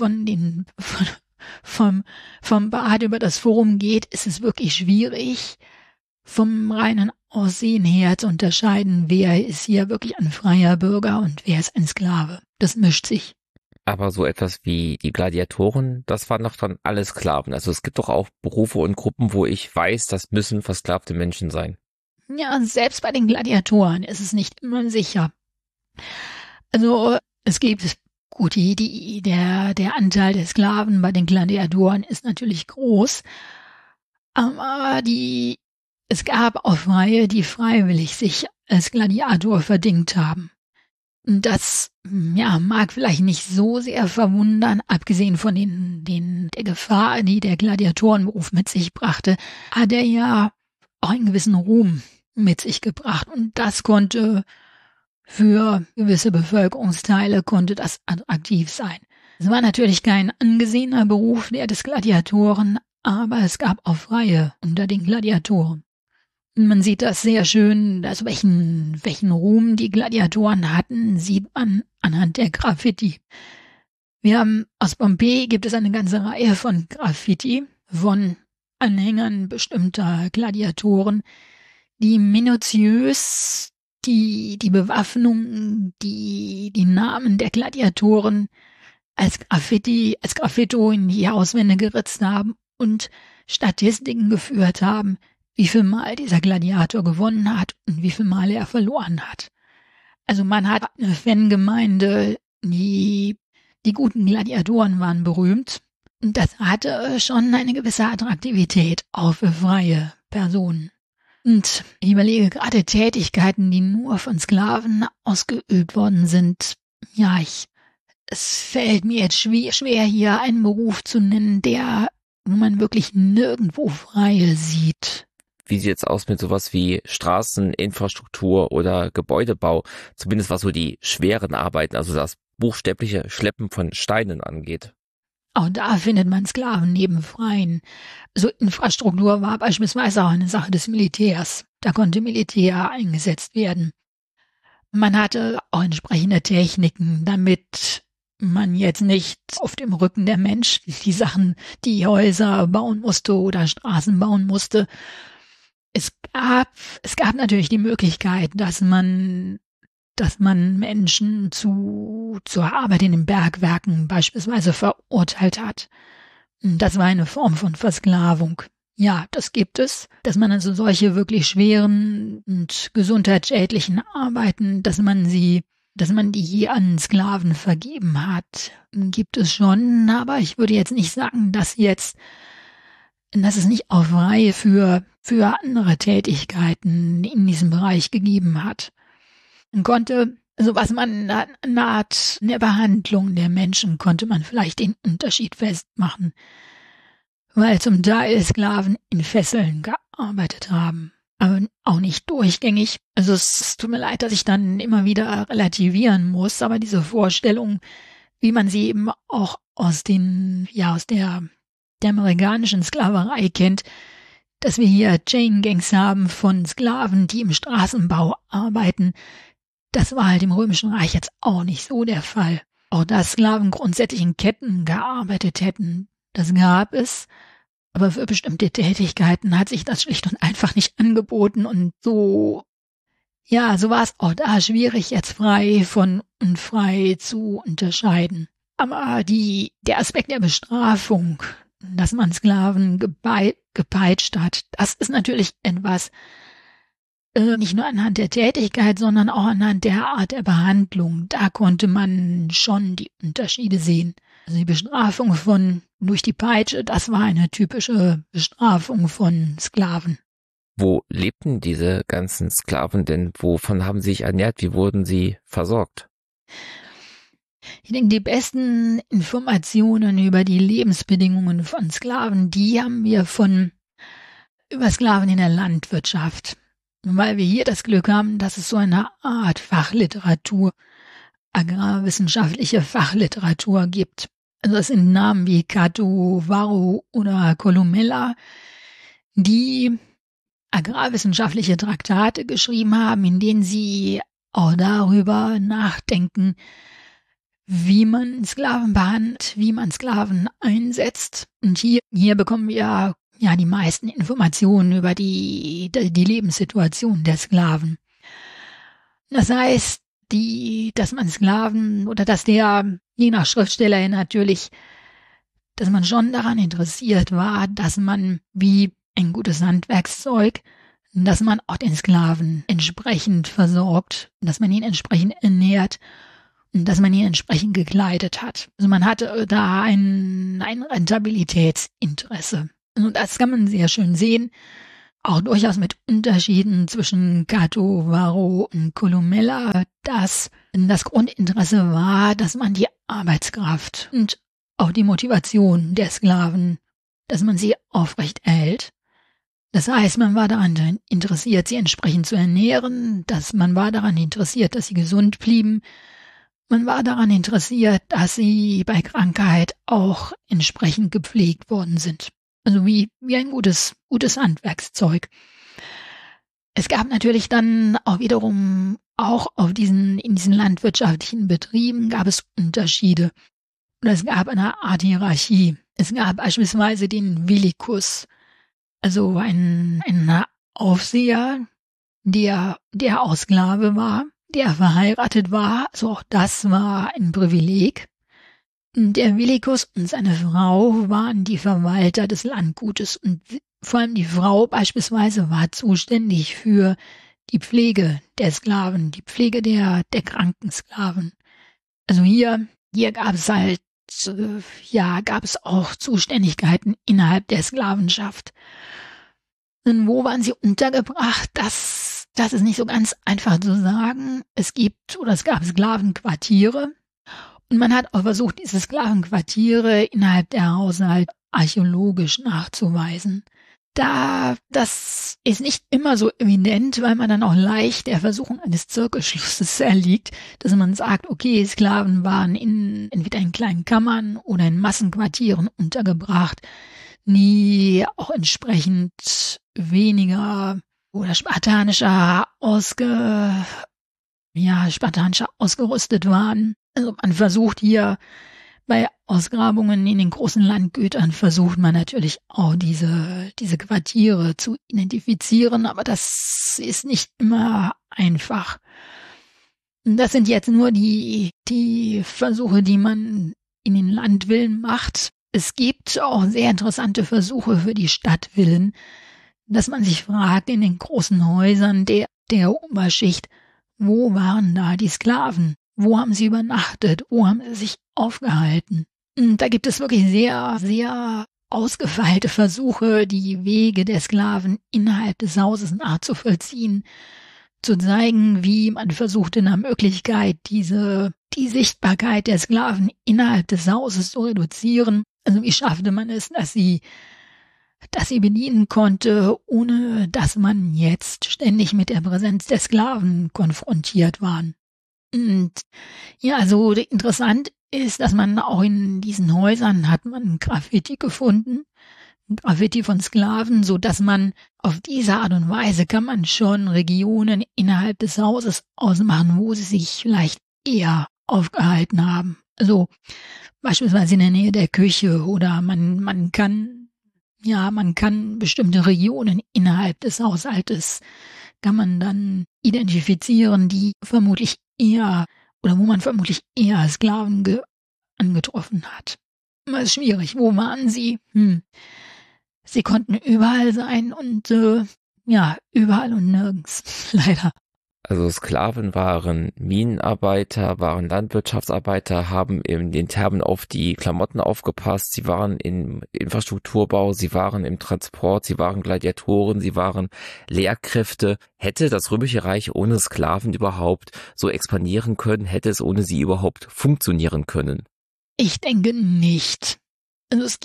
vom Bad über das Forum geht, ist es wirklich schwierig, vom reinen Aussehen her zu unterscheiden, wer ist hier wirklich ein freier Bürger und wer ist ein Sklave. Das mischt sich. Aber so etwas wie die Gladiatoren, das waren doch dann alle Sklaven. Also es gibt doch auch Berufe und Gruppen, wo ich weiß, das müssen versklavte Menschen sein. Ja, selbst bei den Gladiatoren ist es nicht immer sicher. Also es gibt, gut, der Anteil der Sklaven bei den Gladiatoren ist natürlich groß, aber es gab auch Freie, die freiwillig sich als Gladiator verdingt haben. Und das, mag vielleicht nicht so sehr verwundern, abgesehen von der Gefahr, die der Gladiatorenberuf mit sich brachte, hat er ja auch einen gewissen Ruhm mit sich gebracht. Und das konnte für gewisse Bevölkerungsteile das attraktiv sein. Es war natürlich kein angesehener Beruf, der des Gladiatoren, aber es gab auch Freie unter den Gladiatoren. Man sieht das sehr schön, also welchen Ruhm die Gladiatoren hatten, sieht man anhand der Graffiti. Aus Pompeji gibt es eine ganze Reihe von Graffiti von Anhängern bestimmter Gladiatoren, die minutiös die Bewaffnung, die Namen der Gladiatoren als Graffito in die Hauswände geritzt haben und Statistiken geführt haben, wie viel Mal dieser Gladiator gewonnen hat und wie viel Mal er verloren hat. Also man hat eine Fangemeinde, die guten Gladiatoren waren berühmt. Und das hatte schon eine gewisse Attraktivität, auch für freie Personen. Und ich überlege gerade Tätigkeiten, die nur von Sklaven ausgeübt worden sind. Ja, es fällt mir jetzt schwer, hier einen Beruf zu nennen, wo man wirklich nirgendwo Freie sieht. Wie sieht es aus mit sowas wie Straßeninfrastruktur oder Gebäudebau? Zumindest was so die schweren Arbeiten, also das buchstäbliche Schleppen von Steinen angeht. Auch da findet man Sklaven neben Freien. So Infrastruktur war beispielsweise auch eine Sache des Militärs. Da konnte Militär eingesetzt werden. Man hatte auch entsprechende Techniken, damit man jetzt nicht auf dem Rücken der Menschen die Häuser bauen musste oder Straßen bauen musste. Es gab natürlich die Möglichkeit, dass man Menschen zur Arbeit in den Bergwerken beispielsweise verurteilt hat. Das war eine Form von Versklavung. Ja, das gibt es, dass man also solche wirklich schweren und gesundheitsschädlichen Arbeiten, dass man die an Sklaven vergeben hat, gibt es schon, aber ich würde jetzt nicht sagen, dass es nicht auch Freie für andere Tätigkeiten in diesem Bereich gegeben hat. Man konnte, was man eine Art der Behandlung der Menschen konnte man vielleicht den Unterschied festmachen, weil zum Teil Sklaven in Fesseln gearbeitet haben. aber auch nicht durchgängig. Also es tut mir leid, dass ich dann immer wieder relativieren muss, aber diese Vorstellung, wie man sie eben auch aus der amerikanischen Sklaverei kennt, dass wir hier Chain Gangs haben von Sklaven, die im Straßenbau arbeiten, das war halt im Römischen Reich jetzt auch nicht so der Fall. Auch dass Sklaven grundsätzlich in Ketten gearbeitet hätten, das gab es. Aber für bestimmte Tätigkeiten hat sich das schlicht und einfach nicht angeboten und so war es auch da schwierig, jetzt frei von unfrei zu unterscheiden. Aber der Aspekt der Bestrafung, dass man Sklaven gepeitscht hat, das ist natürlich etwas, nicht nur anhand der Tätigkeit, sondern auch anhand der Art der Behandlung. Da konnte man schon die Unterschiede sehen. Also die Bestrafung durch die Peitsche, das war eine typische Bestrafung von Sklaven. Wo lebten diese ganzen Sklaven denn? Wovon haben sie sich ernährt? Wie wurden sie versorgt? Ich denke, die besten Informationen über die Lebensbedingungen von Sklaven, die haben wir über Sklaven in der Landwirtschaft. Weil wir hier das Glück haben, dass es so eine Art Fachliteratur, agrarwissenschaftliche Fachliteratur gibt. Also es sind Namen wie Cato, Varro oder Columella, die agrarwissenschaftliche Traktate geschrieben haben, in denen sie auch darüber nachdenken, wie man Sklaven behandelt, wie man Sklaven einsetzt. Und hier bekommen wir die meisten Informationen über die Lebenssituation der Sklaven. Das heißt, dass man Sklaven oder dass je nach Schriftsteller natürlich, dass man schon daran interessiert war, dass man wie ein gutes Handwerkszeug, dass man auch den Sklaven entsprechend versorgt, dass man ihn entsprechend ernährt und dass man ihn entsprechend gekleidet hat. Also man hatte da ein Rentabilitätsinteresse. Und das kann man sehr schön sehen, auch durchaus mit Unterschieden zwischen Cato, Varro und Columella, dass das Grundinteresse war, dass man die Arbeitskraft und auch die Motivation der Sklaven, dass man sie aufrecht erhält. Das heißt, man war daran interessiert, sie entsprechend zu ernähren, man war daran interessiert, dass sie gesund blieben, man war daran interessiert, dass sie bei Krankheit auch entsprechend gepflegt worden sind. Also wie ein gutes Handwerkszeug. Es gab natürlich dann auch wiederum in diesen landwirtschaftlichen Betrieben gab es Unterschiede. Oder es gab eine Art Hierarchie. Es gab beispielsweise den Villicus, also ein Aufseher, der auch Sklave war, der verheiratet war. Also auch das war ein Privileg. Der Villicus und seine Frau waren die Verwalter des Landgutes und vor allem die Frau beispielsweise war zuständig für die Pflege der Sklaven, die Pflege der kranken Sklaven. Also hier gab es halt, gab es auch Zuständigkeiten innerhalb der Sklavenschaft. Und wo waren sie untergebracht? Das ist nicht so ganz einfach zu sagen. Es gab Sklavenquartiere. Und man hat auch versucht, diese Sklavenquartiere innerhalb der Haushalte archäologisch nachzuweisen. Das ist nicht immer so evident, weil man dann auch leicht der Versuchung eines Zirkelschlusses erliegt, dass man sagt, okay, Sklaven waren entweder in kleinen Kammern oder in Massenquartieren untergebracht, die auch entsprechend weniger oder spartanischer ausgerüstet waren. Also man versucht hier bei Ausgrabungen in den großen Landgütern versucht man natürlich auch diese Quartiere zu identifizieren, aber das ist nicht immer einfach. Das sind jetzt nur die Versuche, die man in den Landvillen macht. Es gibt auch sehr interessante Versuche für die Stadtvillen, dass man sich fragt in den großen Häusern der Oberschicht, wo waren da die Sklaven? Wo haben sie übernachtet? Wo haben sie sich aufgehalten? Und da gibt es wirklich sehr, sehr ausgefeilte Versuche, die Wege der Sklaven innerhalb des Hauses nachzuvollziehen, zu zeigen, wie man versuchte nach Möglichkeit, die Sichtbarkeit der Sklaven innerhalb des Hauses zu reduzieren. Also wie schaffte man es, dass sie das sie bedienen konnte, ohne dass man jetzt ständig mit der Präsenz der Sklaven konfrontiert war. Und ja, also interessant ist, dass man auch in diesen Häusern hat man Graffiti gefunden, Graffiti von Sklaven, so dass man auf diese Art und Weise kann man schon Regionen innerhalb des Hauses ausmachen, wo sie sich vielleicht eher aufgehalten haben. Also beispielsweise in der Nähe der Küche, oder man kann bestimmte Regionen innerhalb des Haushaltes kann man dann identifizieren, die vermutlich eher oder wo man vermutlich eher Sklaven angetroffen hat. Das ist schwierig. Wo waren sie? Sie konnten überall sein und überall und nirgends, leider. Also Sklaven waren Minenarbeiter, waren Landwirtschaftsarbeiter, haben in den Thermen auf die Klamotten aufgepasst, sie waren im Infrastrukturbau, sie waren im Transport, sie waren Gladiatoren, sie waren Lehrkräfte. Hätte das Römische Reich ohne Sklaven überhaupt so expandieren können? Hätte es ohne sie überhaupt funktionieren können? Ich denke nicht. Also es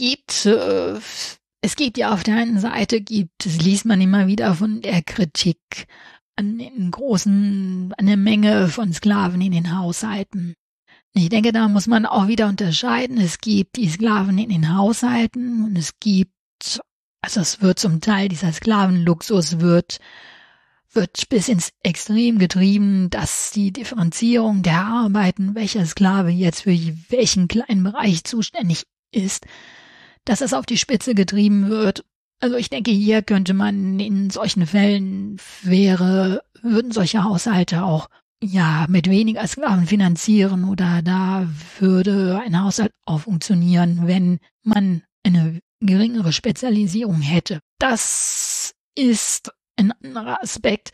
gibt ja auf der einen Seite, das liest man immer wieder von der Kritik an der Menge von Sklaven in den Haushalten. Ich denke, da muss man auch wieder unterscheiden. Es gibt die Sklaven in den Haushalten und es wird zum Teil, dieser Sklavenluxus wird bis ins Extrem getrieben, dass die Differenzierung der Arbeiten, welcher Sklave jetzt für welchen kleinen Bereich zuständig ist, dass es auf die Spitze getrieben wird. Also ich denke, hier könnte man in solchen Fällen würden solche Haushalte auch mit weniger Sklaven finanzieren, oder da würde ein Haushalt auch funktionieren, wenn man eine geringere Spezialisierung hätte. Das ist ein anderer Aspekt.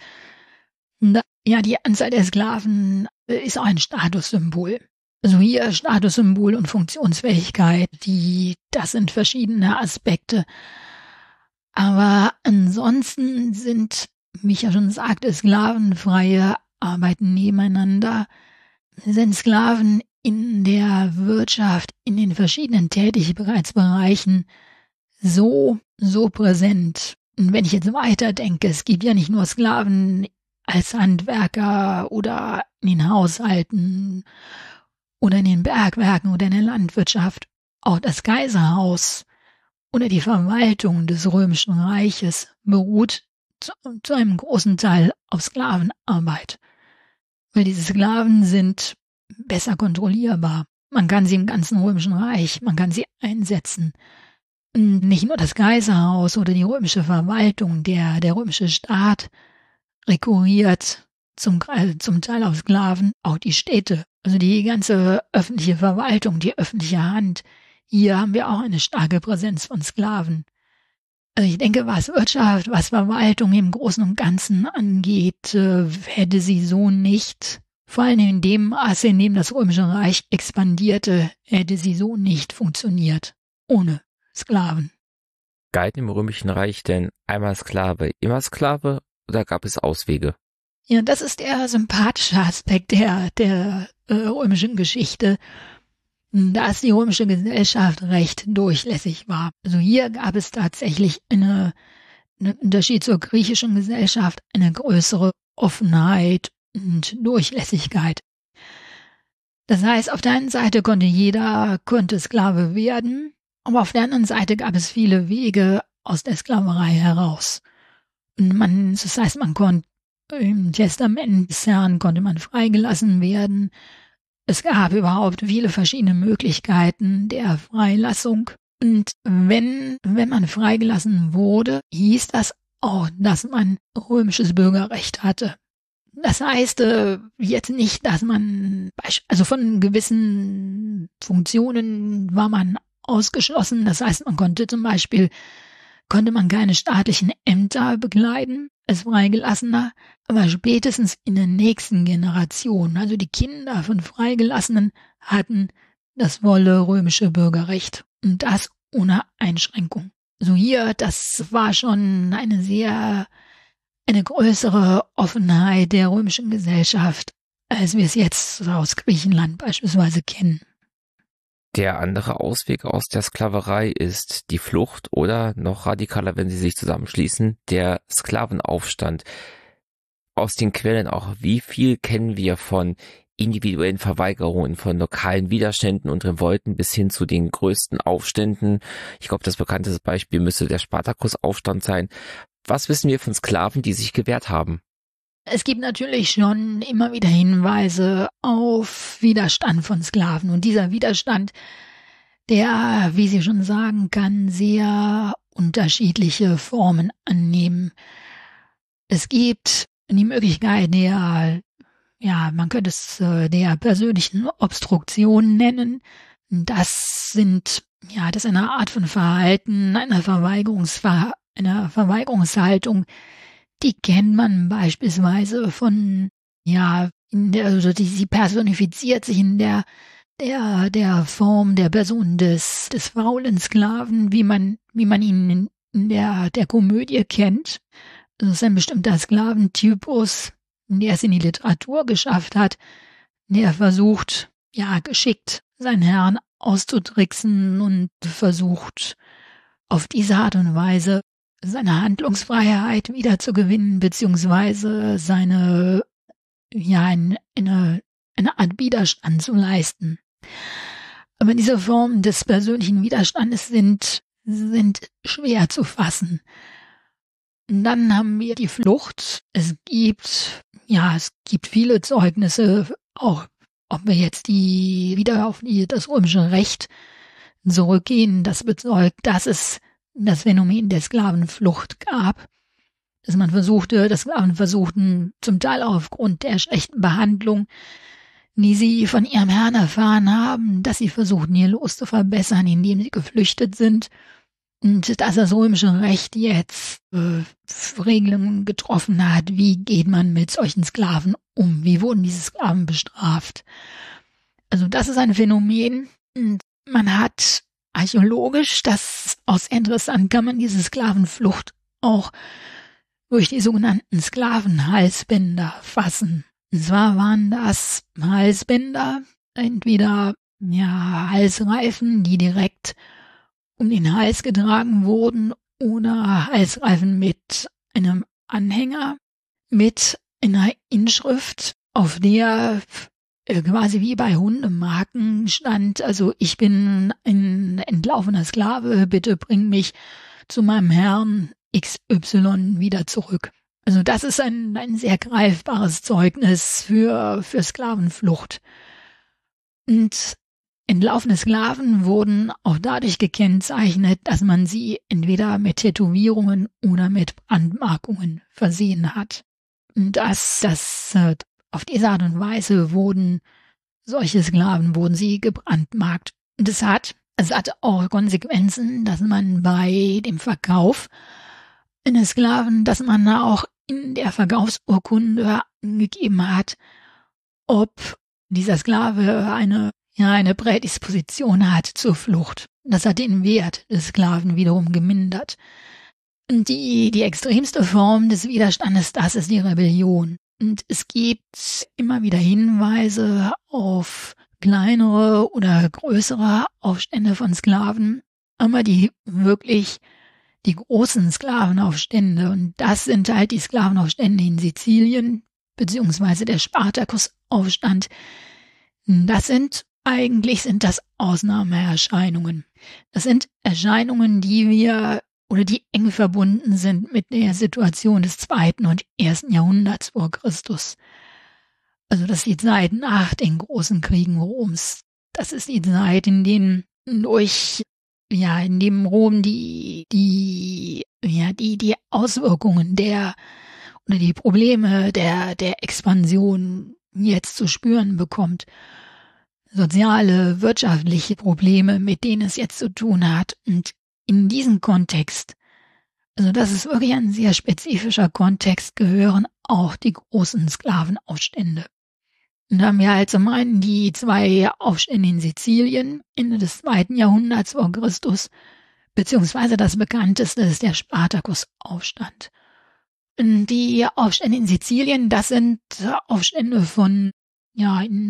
Die Anzahl der Sklaven ist auch ein Statussymbol. Also hier Statussymbol und Funktionsfähigkeit, das sind verschiedene Aspekte. Aber ansonsten sind, wie ich ja schon sagte, sklavenfreie Arbeiten nebeneinander, sind Sklaven in der Wirtschaft, in den verschiedenen Tätigkeitsbereichen so präsent. Und wenn ich jetzt weiterdenke, es gibt ja nicht nur Sklaven als Handwerker oder in den Haushalten oder in den Bergwerken oder in der Landwirtschaft, auch das Kaiserhaus oder die Verwaltung des Römischen Reiches beruht zu einem großen Teil auf Sklavenarbeit. Weil diese Sklaven sind besser kontrollierbar. Man kann sie im ganzen Römischen Reich, man kann sie einsetzen. Und nicht nur das Kaiserhaus oder die römische Verwaltung, der römische Staat rekurriert zum Teil auf Sklaven, auch die Städte, also die ganze öffentliche Verwaltung, die öffentliche Hand. Hier haben wir auch eine starke Präsenz von Sklaven. Also ich denke, was Wirtschaft, was Verwaltung im Großen und Ganzen angeht, hätte sie so nicht, vor allem in dem Maße, in dem das Römische Reich expandierte, hätte sie so nicht funktioniert, ohne Sklaven. Galt im Römischen Reich denn einmal Sklave, immer Sklave, oder gab es Auswege? Ja, das ist der sympathische Aspekt der römischen Geschichte, dass die römische Gesellschaft recht durchlässig war. Also hier gab es tatsächlich einen Unterschied zur griechischen Gesellschaft, eine größere Offenheit und Durchlässigkeit. Das heißt, auf der einen Seite konnte Sklave werden, aber auf der anderen Seite gab es viele Wege aus der Sklaverei heraus. Und man konnte im Testament des Herrn konnte man freigelassen werden. Es gab überhaupt viele verschiedene Möglichkeiten der Freilassung. Und wenn man freigelassen wurde, hieß das auch, dass man römisches Bürgerrecht hatte. Das heißt jetzt nicht, dass man, also von gewissen Funktionen war man ausgeschlossen. Das heißt, man konnte man keine staatlichen Ämter bekleiden als Freigelassener, aber spätestens in der nächsten Generation, also die Kinder von Freigelassenen, hatten das volle römische Bürgerrecht und das ohne Einschränkung. Also hier, das war schon eine größere Offenheit der römischen Gesellschaft, als wir es jetzt aus Griechenland beispielsweise kennen. Der andere Ausweg aus der Sklaverei ist die Flucht oder noch radikaler, wenn sie sich zusammenschließen, der Sklavenaufstand. Aus den Quellen auch, wie viel kennen wir von individuellen Verweigerungen, von lokalen Widerständen und Revolten bis hin zu den größten Aufständen. Ich glaube, das bekannteste Beispiel müsste der Spartakusaufstand sein. Was wissen wir von Sklaven, die sich gewehrt haben? Es gibt natürlich schon immer wieder Hinweise auf Widerstand von Sklaven. Und dieser Widerstand, der, wie Sie schon sagen, kann sehr unterschiedliche Formen annehmen. Es gibt die Möglichkeit man könnte es der persönlichen Obstruktion nennen. Das ist eine Art von Verhalten, einer Verweigerungshaltung, die kennt man beispielsweise sie personifiziert sich in der Form der Person des faulen Sklaven, wie man ihn in der Komödie kennt. Das ist ein bestimmter Sklaventypus, der es in die Literatur geschafft hat, der versucht, geschickt seinen Herrn auszutricksen und versucht, auf diese Art und Weise seine Handlungsfreiheit wiederzugewinnen, beziehungsweise eine Art Widerstand zu leisten. Aber diese Formen des persönlichen Widerstandes sind schwer zu fassen. Und dann haben wir die Flucht. Es gibt viele Zeugnisse, auch ob wir jetzt wieder auf das römische Recht zurückgehen, das bezeugt, dass es das Phänomen der Sklavenflucht gab, dass Sklaven versuchten, zum Teil aufgrund der schlechten Behandlung, die sie von ihrem Herrn erfahren haben, dass sie versuchten, ihr Los zu verbessern, indem sie geflüchtet sind. Und dass das römische Recht jetzt Regelungen getroffen hat, wie geht man mit solchen Sklaven um, wie wurden diese Sklaven bestraft. Also das ist ein Phänomen. Man hat archäologisch, das aus interessant, kann man diese Sklavenflucht auch durch die sogenannten Sklavenhalsbänder fassen. Und zwar waren das Halsbänder, entweder Halsreifen, die direkt um den Hals getragen wurden, oder Halsreifen mit einem Anhänger, mit einer Inschrift, auf der quasi wie bei Hundemarken stand, also ich bin ein entlaufener Sklave, bitte bring mich zu meinem Herrn XY wieder zurück. Also das ist ein sehr greifbares Zeugnis für Sklavenflucht. Und entlaufene Sklaven wurden auch dadurch gekennzeichnet, dass man sie entweder mit Tätowierungen oder mit Brandmarkungen versehen hat. Und auf diese Art und Weise wurden sie gebrandmarkt. Und es hatte auch Konsequenzen, dass man bei dem Verkauf eines Sklaven, dass man da auch in der Verkaufsurkunde angegeben hat, ob dieser Sklave eine Prädisposition hat zur Flucht. Das hat den Wert des Sklaven wiederum gemindert. Und die extremste Form des Widerstandes, das ist die Rebellion. Und es gibt immer wieder Hinweise auf kleinere oder größere Aufstände von Sklaven, aber die großen Sklavenaufstände, und das sind halt die Sklavenaufstände in Sizilien, beziehungsweise der Spartakusaufstand, sind das Ausnahmeerscheinungen. Das sind Erscheinungen, die eng verbunden sind mit der Situation des 2. und 1. Jahrhunderts vor Christus. Also das ist die Zeit nach den großen Kriegen Roms. Das ist die Zeit, in dem Rom die Auswirkungen die Probleme der Expansion jetzt zu spüren bekommt. Soziale, wirtschaftliche Probleme, mit denen es jetzt zu tun hat. Und in diesem Kontext, also das ist wirklich ein sehr spezifischer Kontext, gehören auch die großen Sklavenaufstände. Und da haben wir halt zum einen die 2 Aufstände in Sizilien, Ende des 2. Jahrhunderts vor Christus, beziehungsweise das bekannteste ist der Spartakusaufstand. Und die Aufstände in Sizilien, das sind Aufstände von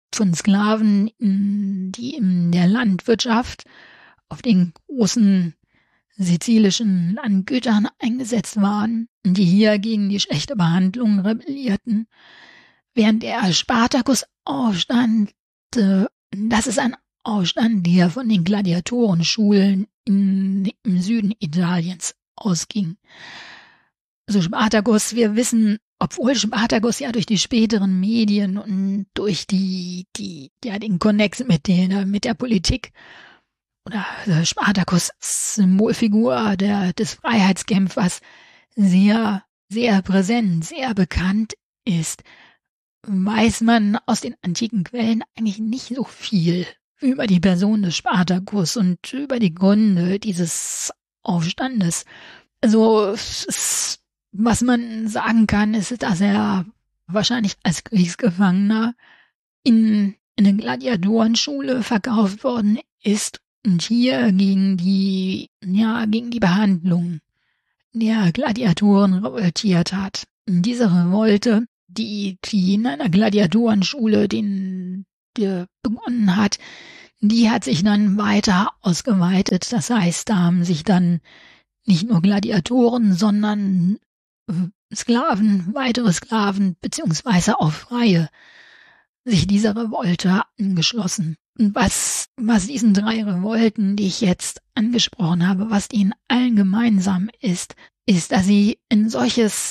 von Sklaven, die in der Landwirtschaft auf den großen sizilischen Landgütern eingesetzt waren, die hier gegen die schlechte Behandlung rebellierten. Während der Spartakusaufstand, das ist ein Aufstand, der von den Gladiatorenschulen im Süden Italiens ausging. Also Spartacus, wir wissen, obwohl Spartacus ja durch die späteren Medien und durch den Konnex mit der Politik oder Spartacus Symbolfigur des Freiheitskämpfers sehr, sehr präsent, sehr bekannt ist, weiß man aus den antiken Quellen eigentlich nicht so viel über die Person des Spartacus und über die Gründe dieses Aufstandes. Also, was man sagen kann, ist, dass er wahrscheinlich als Kriegsgefangener in eine Gladiatorenschule verkauft worden ist und hier gegen die Behandlung der Gladiatoren revoltiert hat. Und diese Revolte, die in einer Gladiatorenschule begonnen hat, die hat sich dann weiter ausgeweitet. Das heißt, da haben sich dann nicht nur Gladiatoren, sondern Sklaven, weitere Sklaven beziehungsweise auch Freie sich dieser Revolte angeschlossen. Und was diesen 3 Revolten, die ich jetzt angesprochen habe, was ihnen allen gemeinsam ist, dass sie ein solches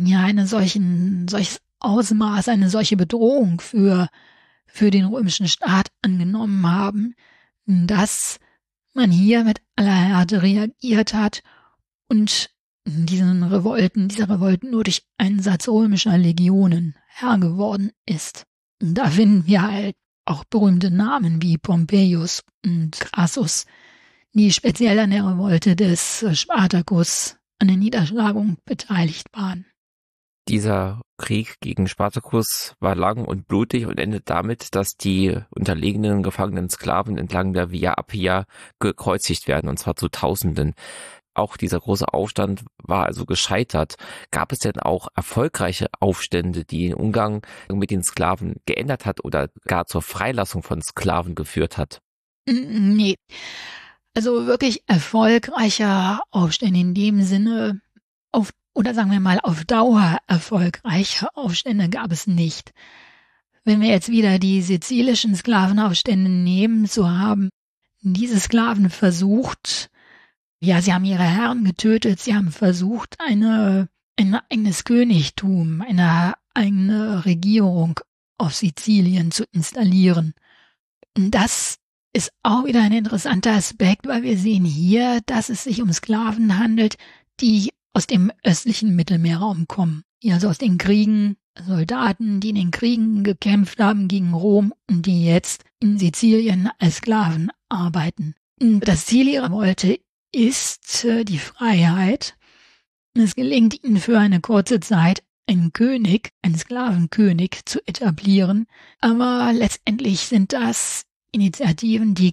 Ausmaß, eine solche Bedrohung für den römischen Staat angenommen haben, dass man hier mit aller Härte reagiert hat und dieser Revolten nur durch Einsatz römischer Legionen Herr geworden ist. Und da finden wir halt auch berühmte Namen wie Pompeius und Crassus, die speziell an der Revolte des Spartacus an der Niederschlagung beteiligt waren. Dieser Krieg gegen Spartacus war lang und blutig und endet damit, dass die unterlegenen gefangenen Sklaven entlang der Via Appia gekreuzigt werden, und zwar zu Tausenden. Auch dieser große Aufstand war also gescheitert. Gab es denn auch erfolgreiche Aufstände, die den Umgang mit den Sklaven geändert hat oder gar zur Freilassung von Sklaven geführt hat? Nee. Also wirklich erfolgreiche Aufstände in dem Sinne, auf Dauer erfolgreiche Aufstände gab es nicht. Wenn wir jetzt wieder die sizilischen Sklavenaufstände nehmen, so haben diese Sklaven versucht, sie haben ihre Herren getötet, sie haben versucht, ein eigenes Königtum, eine eigene Regierung auf Sizilien zu installieren. Und das ist auch wieder ein interessanter Aspekt, weil wir sehen hier, dass es sich um Sklaven handelt, die aus dem östlichen Mittelmeerraum kommen. Also aus den Kriegen, Soldaten, die in den Kriegen gekämpft haben gegen Rom und die jetzt in Sizilien als Sklaven arbeiten. Das Ziel ihrer Revolte ist die Freiheit. Es gelingt ihnen für eine kurze Zeit, einen Sklavenkönig zu etablieren, aber letztendlich sind das Initiativen, die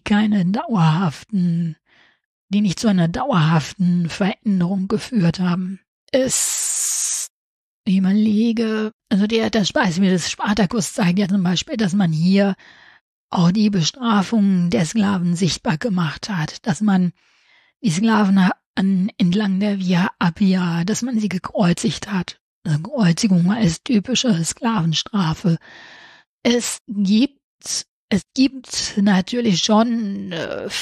nicht zu einer dauerhaften Veränderung geführt haben. Ich überlege, also das Beispiel des Spartacus zeigt ja zum Beispiel, dass man hier auch die Bestrafung der Sklaven sichtbar gemacht hat, dass man die Sklaven entlang der Via Appia, dass man sie gekreuzigt hat. Also Kreuzigung als typische Sklavenstrafe. Es gibt natürlich schon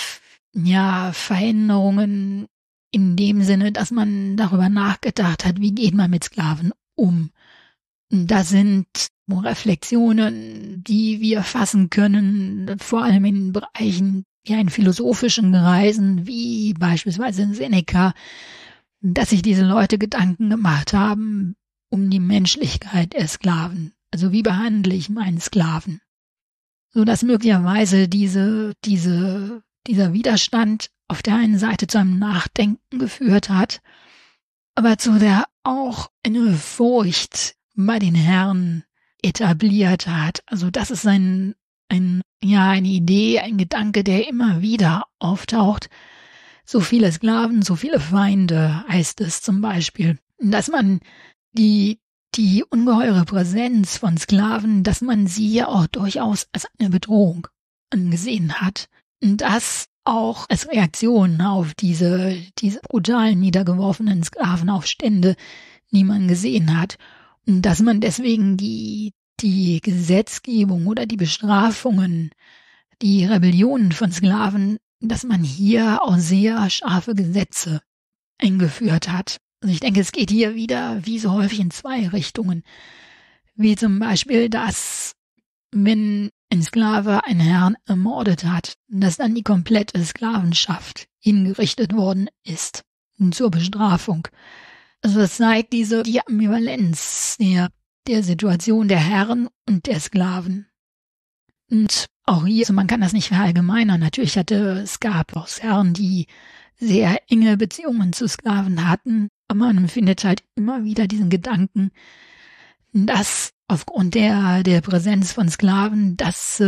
Veränderungen in dem Sinne, dass man darüber nachgedacht hat, wie geht man mit Sklaven um. Das sind Reflexionen, die wir fassen können, vor allem in Bereichen, in philosophischen Kreisen, wie beispielsweise in Seneca, dass sich diese Leute Gedanken gemacht haben um die Menschlichkeit der Sklaven. Also wie behandle ich meinen Sklaven? So dass möglicherweise dieser Widerstand auf der einen Seite zu einem Nachdenken geführt hat, aber zu der auch eine Furcht bei den Herren etabliert hat. Also das ist eine Idee, ein Gedanke, der immer wieder auftaucht. So viele Sklaven, so viele Feinde, heißt es zum Beispiel. Dass man die die ungeheure Präsenz von Sklaven, dass man sie ja auch durchaus als eine Bedrohung angesehen hat. Und das auch als Reaktion auf diese brutalen, niedergeworfenen Sklavenaufstände, die man gesehen hat. Und dass man deswegen die Gesetzgebung oder die Bestrafungen, die Rebellionen von Sklaven, dass man hier auch sehr scharfe Gesetze eingeführt hat. Also ich denke, es geht hier wieder wie so häufig in zwei Richtungen. Wie zum Beispiel, dass wenn ein Sklave einen Herrn ermordet hat, dass dann die komplette Sklavenschaft hingerichtet worden ist zur Bestrafung. Also das zeigt die Ambivalenz der Situation der Herren und der Sklaven. Und auch hier, also man kann das nicht verallgemeinern. Natürlich es gab auch Herren, die sehr enge Beziehungen zu Sklaven hatten, aber man findet halt immer wieder diesen Gedanken, dass aufgrund der Präsenz von Sklaven, dass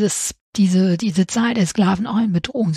diese Zahl der Sklaven auch ein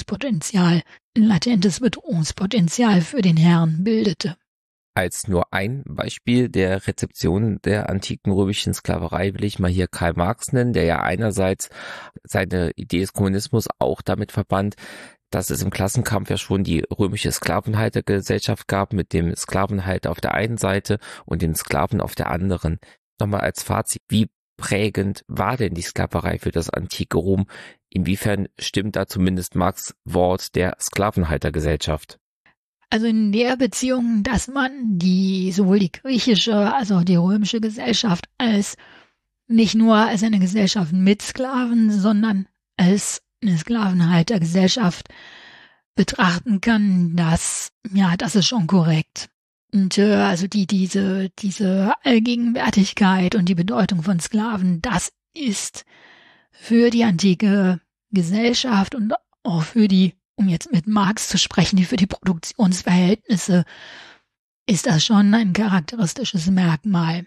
latentes Bedrohungspotenzial für den Herrn bildete. Als nur ein Beispiel der Rezeption der antiken römischen Sklaverei will ich mal hier Karl Marx nennen, der ja einerseits seine Idee des Kommunismus auch damit verband, dass es im Klassenkampf ja schon die römische Sklavenhaltergesellschaft gab mit dem Sklavenhalter auf der einen Seite und den Sklaven auf der anderen. Nochmal als Fazit, wie prägend war denn die Sklaverei für das antike Rom? Inwiefern stimmt da zumindest Marx' Wort der Sklavenhaltergesellschaft? Also in der Beziehung, dass man sowohl die griechische als auch die römische Gesellschaft als nicht nur als eine Gesellschaft mit Sklaven, sondern als eine Sklavenhaltergesellschaft betrachten kann, das ist schon korrekt. Und also diese Allgegenwärtigkeit und die Bedeutung von Sklaven, das ist für die antike Gesellschaft und auch für um jetzt mit Marx zu sprechen, für die Produktionsverhältnisse, ist das schon ein charakteristisches Merkmal.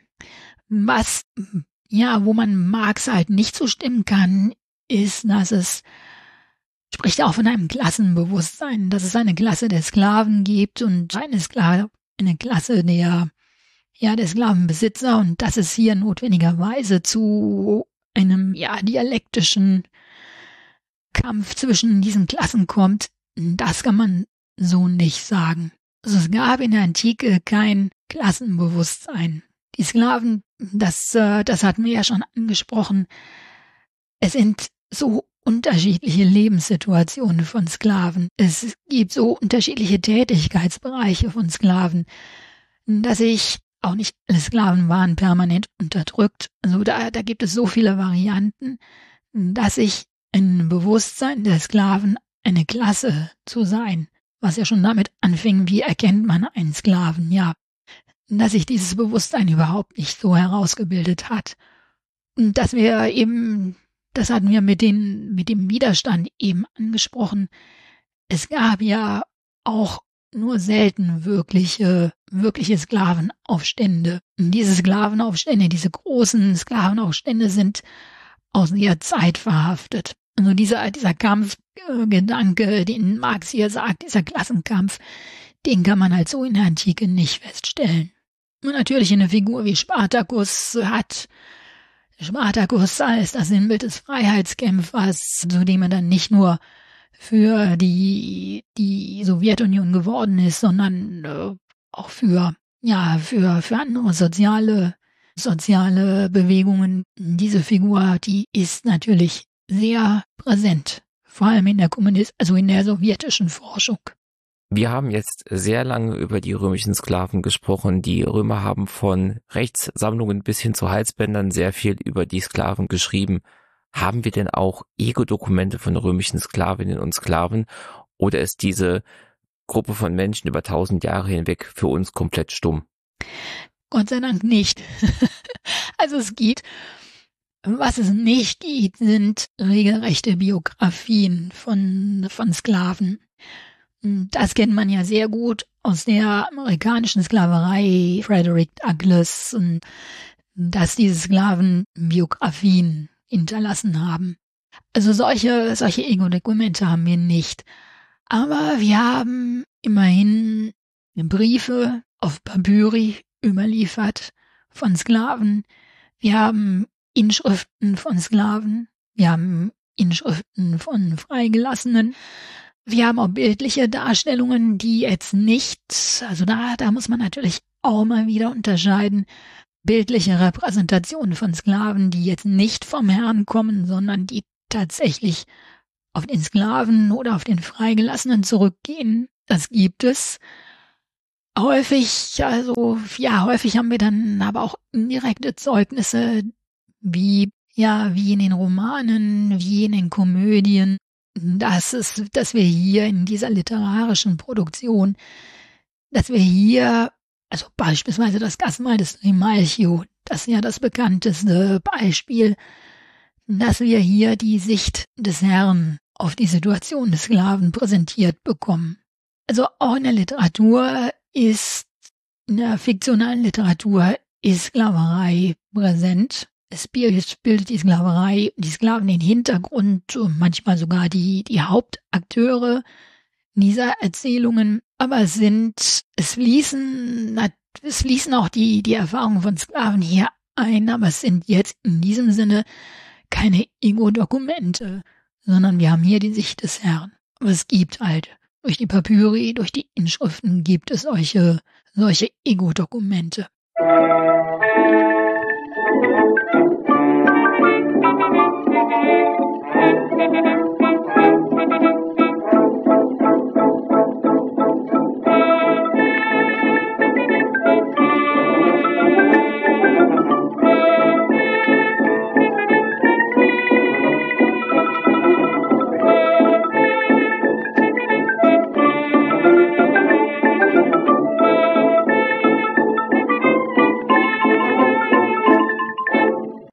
Wo man Marx halt nicht zustimmen kann, ist, dass es spricht auch von einem Klassenbewusstsein, dass es eine Klasse der Sklaven gibt und eine Klasse der Sklavenbesitzer und dass es hier notwendigerweise zu einem dialektischen Kampf zwischen diesen Klassen kommt, das kann man so nicht sagen. Also es gab in der Antike kein Klassenbewusstsein. Die Sklaven, das hatten wir ja schon angesprochen, es sind so unterschiedliche Lebenssituationen von Sklaven. Es gibt so unterschiedliche Tätigkeitsbereiche von Sklaven, dass auch nicht alle Sklaven waren permanent unterdrückt. Also da gibt es so viele Varianten, dass sich ein Bewusstsein der Sklaven eine Klasse zu sein, was ja schon damit anfing, wie erkennt man einen Sklaven, dass sich dieses Bewusstsein überhaupt nicht so herausgebildet hat. Und dass wir eben, das hatten wir mit dem Widerstand eben angesprochen, es gab ja auch nur selten wirkliche Sklavenaufstände. Und diese Sklavenaufstände, diese großen Sklavenaufstände sind auch sehr zeitverhaftet. Also dieser Kampfgedanke, den Marx hier sagt, dieser Klassenkampf, den kann man halt so in der Antike nicht feststellen. Und natürlich eine Figur wie Spartacus als das Sinnbild des Freiheitskämpfers, zu dem er dann nicht nur für die Sowjetunion geworden ist, sondern auch für andere soziale Bewegungen. Diese Figur, die ist natürlich sehr präsent, vor allem in der sowjetischen Forschung. Wir haben jetzt sehr lange über die römischen Sklaven gesprochen. Die Römer haben von Rechtssammlungen bis hin zu Halsbändern sehr viel über die Sklaven geschrieben. Haben wir denn auch Ego-Dokumente von römischen Sklavinnen und Sklaven? Oder ist diese Gruppe von Menschen über 1000 Jahre hinweg für uns komplett stumm? Gott sei Dank nicht. Also was es nicht gibt, sind regelrechte Biografien von Sklaven. Das kennt man ja sehr gut aus der amerikanischen Sklaverei, Frederick Douglass, und dass diese Sklaven Biografien hinterlassen haben. Also solche Ego-Dokumente haben wir nicht. Aber wir haben immerhin Briefe auf Papyri überliefert von Sklaven, wir haben Inschriften von Sklaven, wir haben Inschriften von Freigelassenen, wir haben auch bildliche Darstellungen, die jetzt nicht, also da muss man natürlich auch mal wieder unterscheiden, bildliche Repräsentationen von Sklaven, die jetzt nicht vom Herrn kommen, sondern die tatsächlich auf den Sklaven oder auf den Freigelassenen zurückgehen. Das gibt es. Häufig haben wir dann aber auch indirekte Zeugnisse, wie in den Romanen, wie in den Komödien, dass wir hier in dieser literarischen Produktion, dass wir hier, also beispielsweise das Gastmahl des Trimalchio, das ist ja das bekannteste Beispiel, dass wir hier die Sicht des Herrn auf die Situation des Sklaven präsentiert bekommen. Also auch in der fiktionalen Literatur ist Sklaverei präsent. Es bildet die Sklaverei, die Sklaven den Hintergrund und manchmal sogar die Hauptakteure dieser Erzählungen. Aber es fließen auch die Erfahrungen von Sklaven hier ein, aber es sind jetzt in diesem Sinne keine Ego-Dokumente, sondern wir haben hier die Sicht des Herrn. Aber es gibt halt durch die Papyri, durch die Inschriften gibt es solche Ego-Dokumente.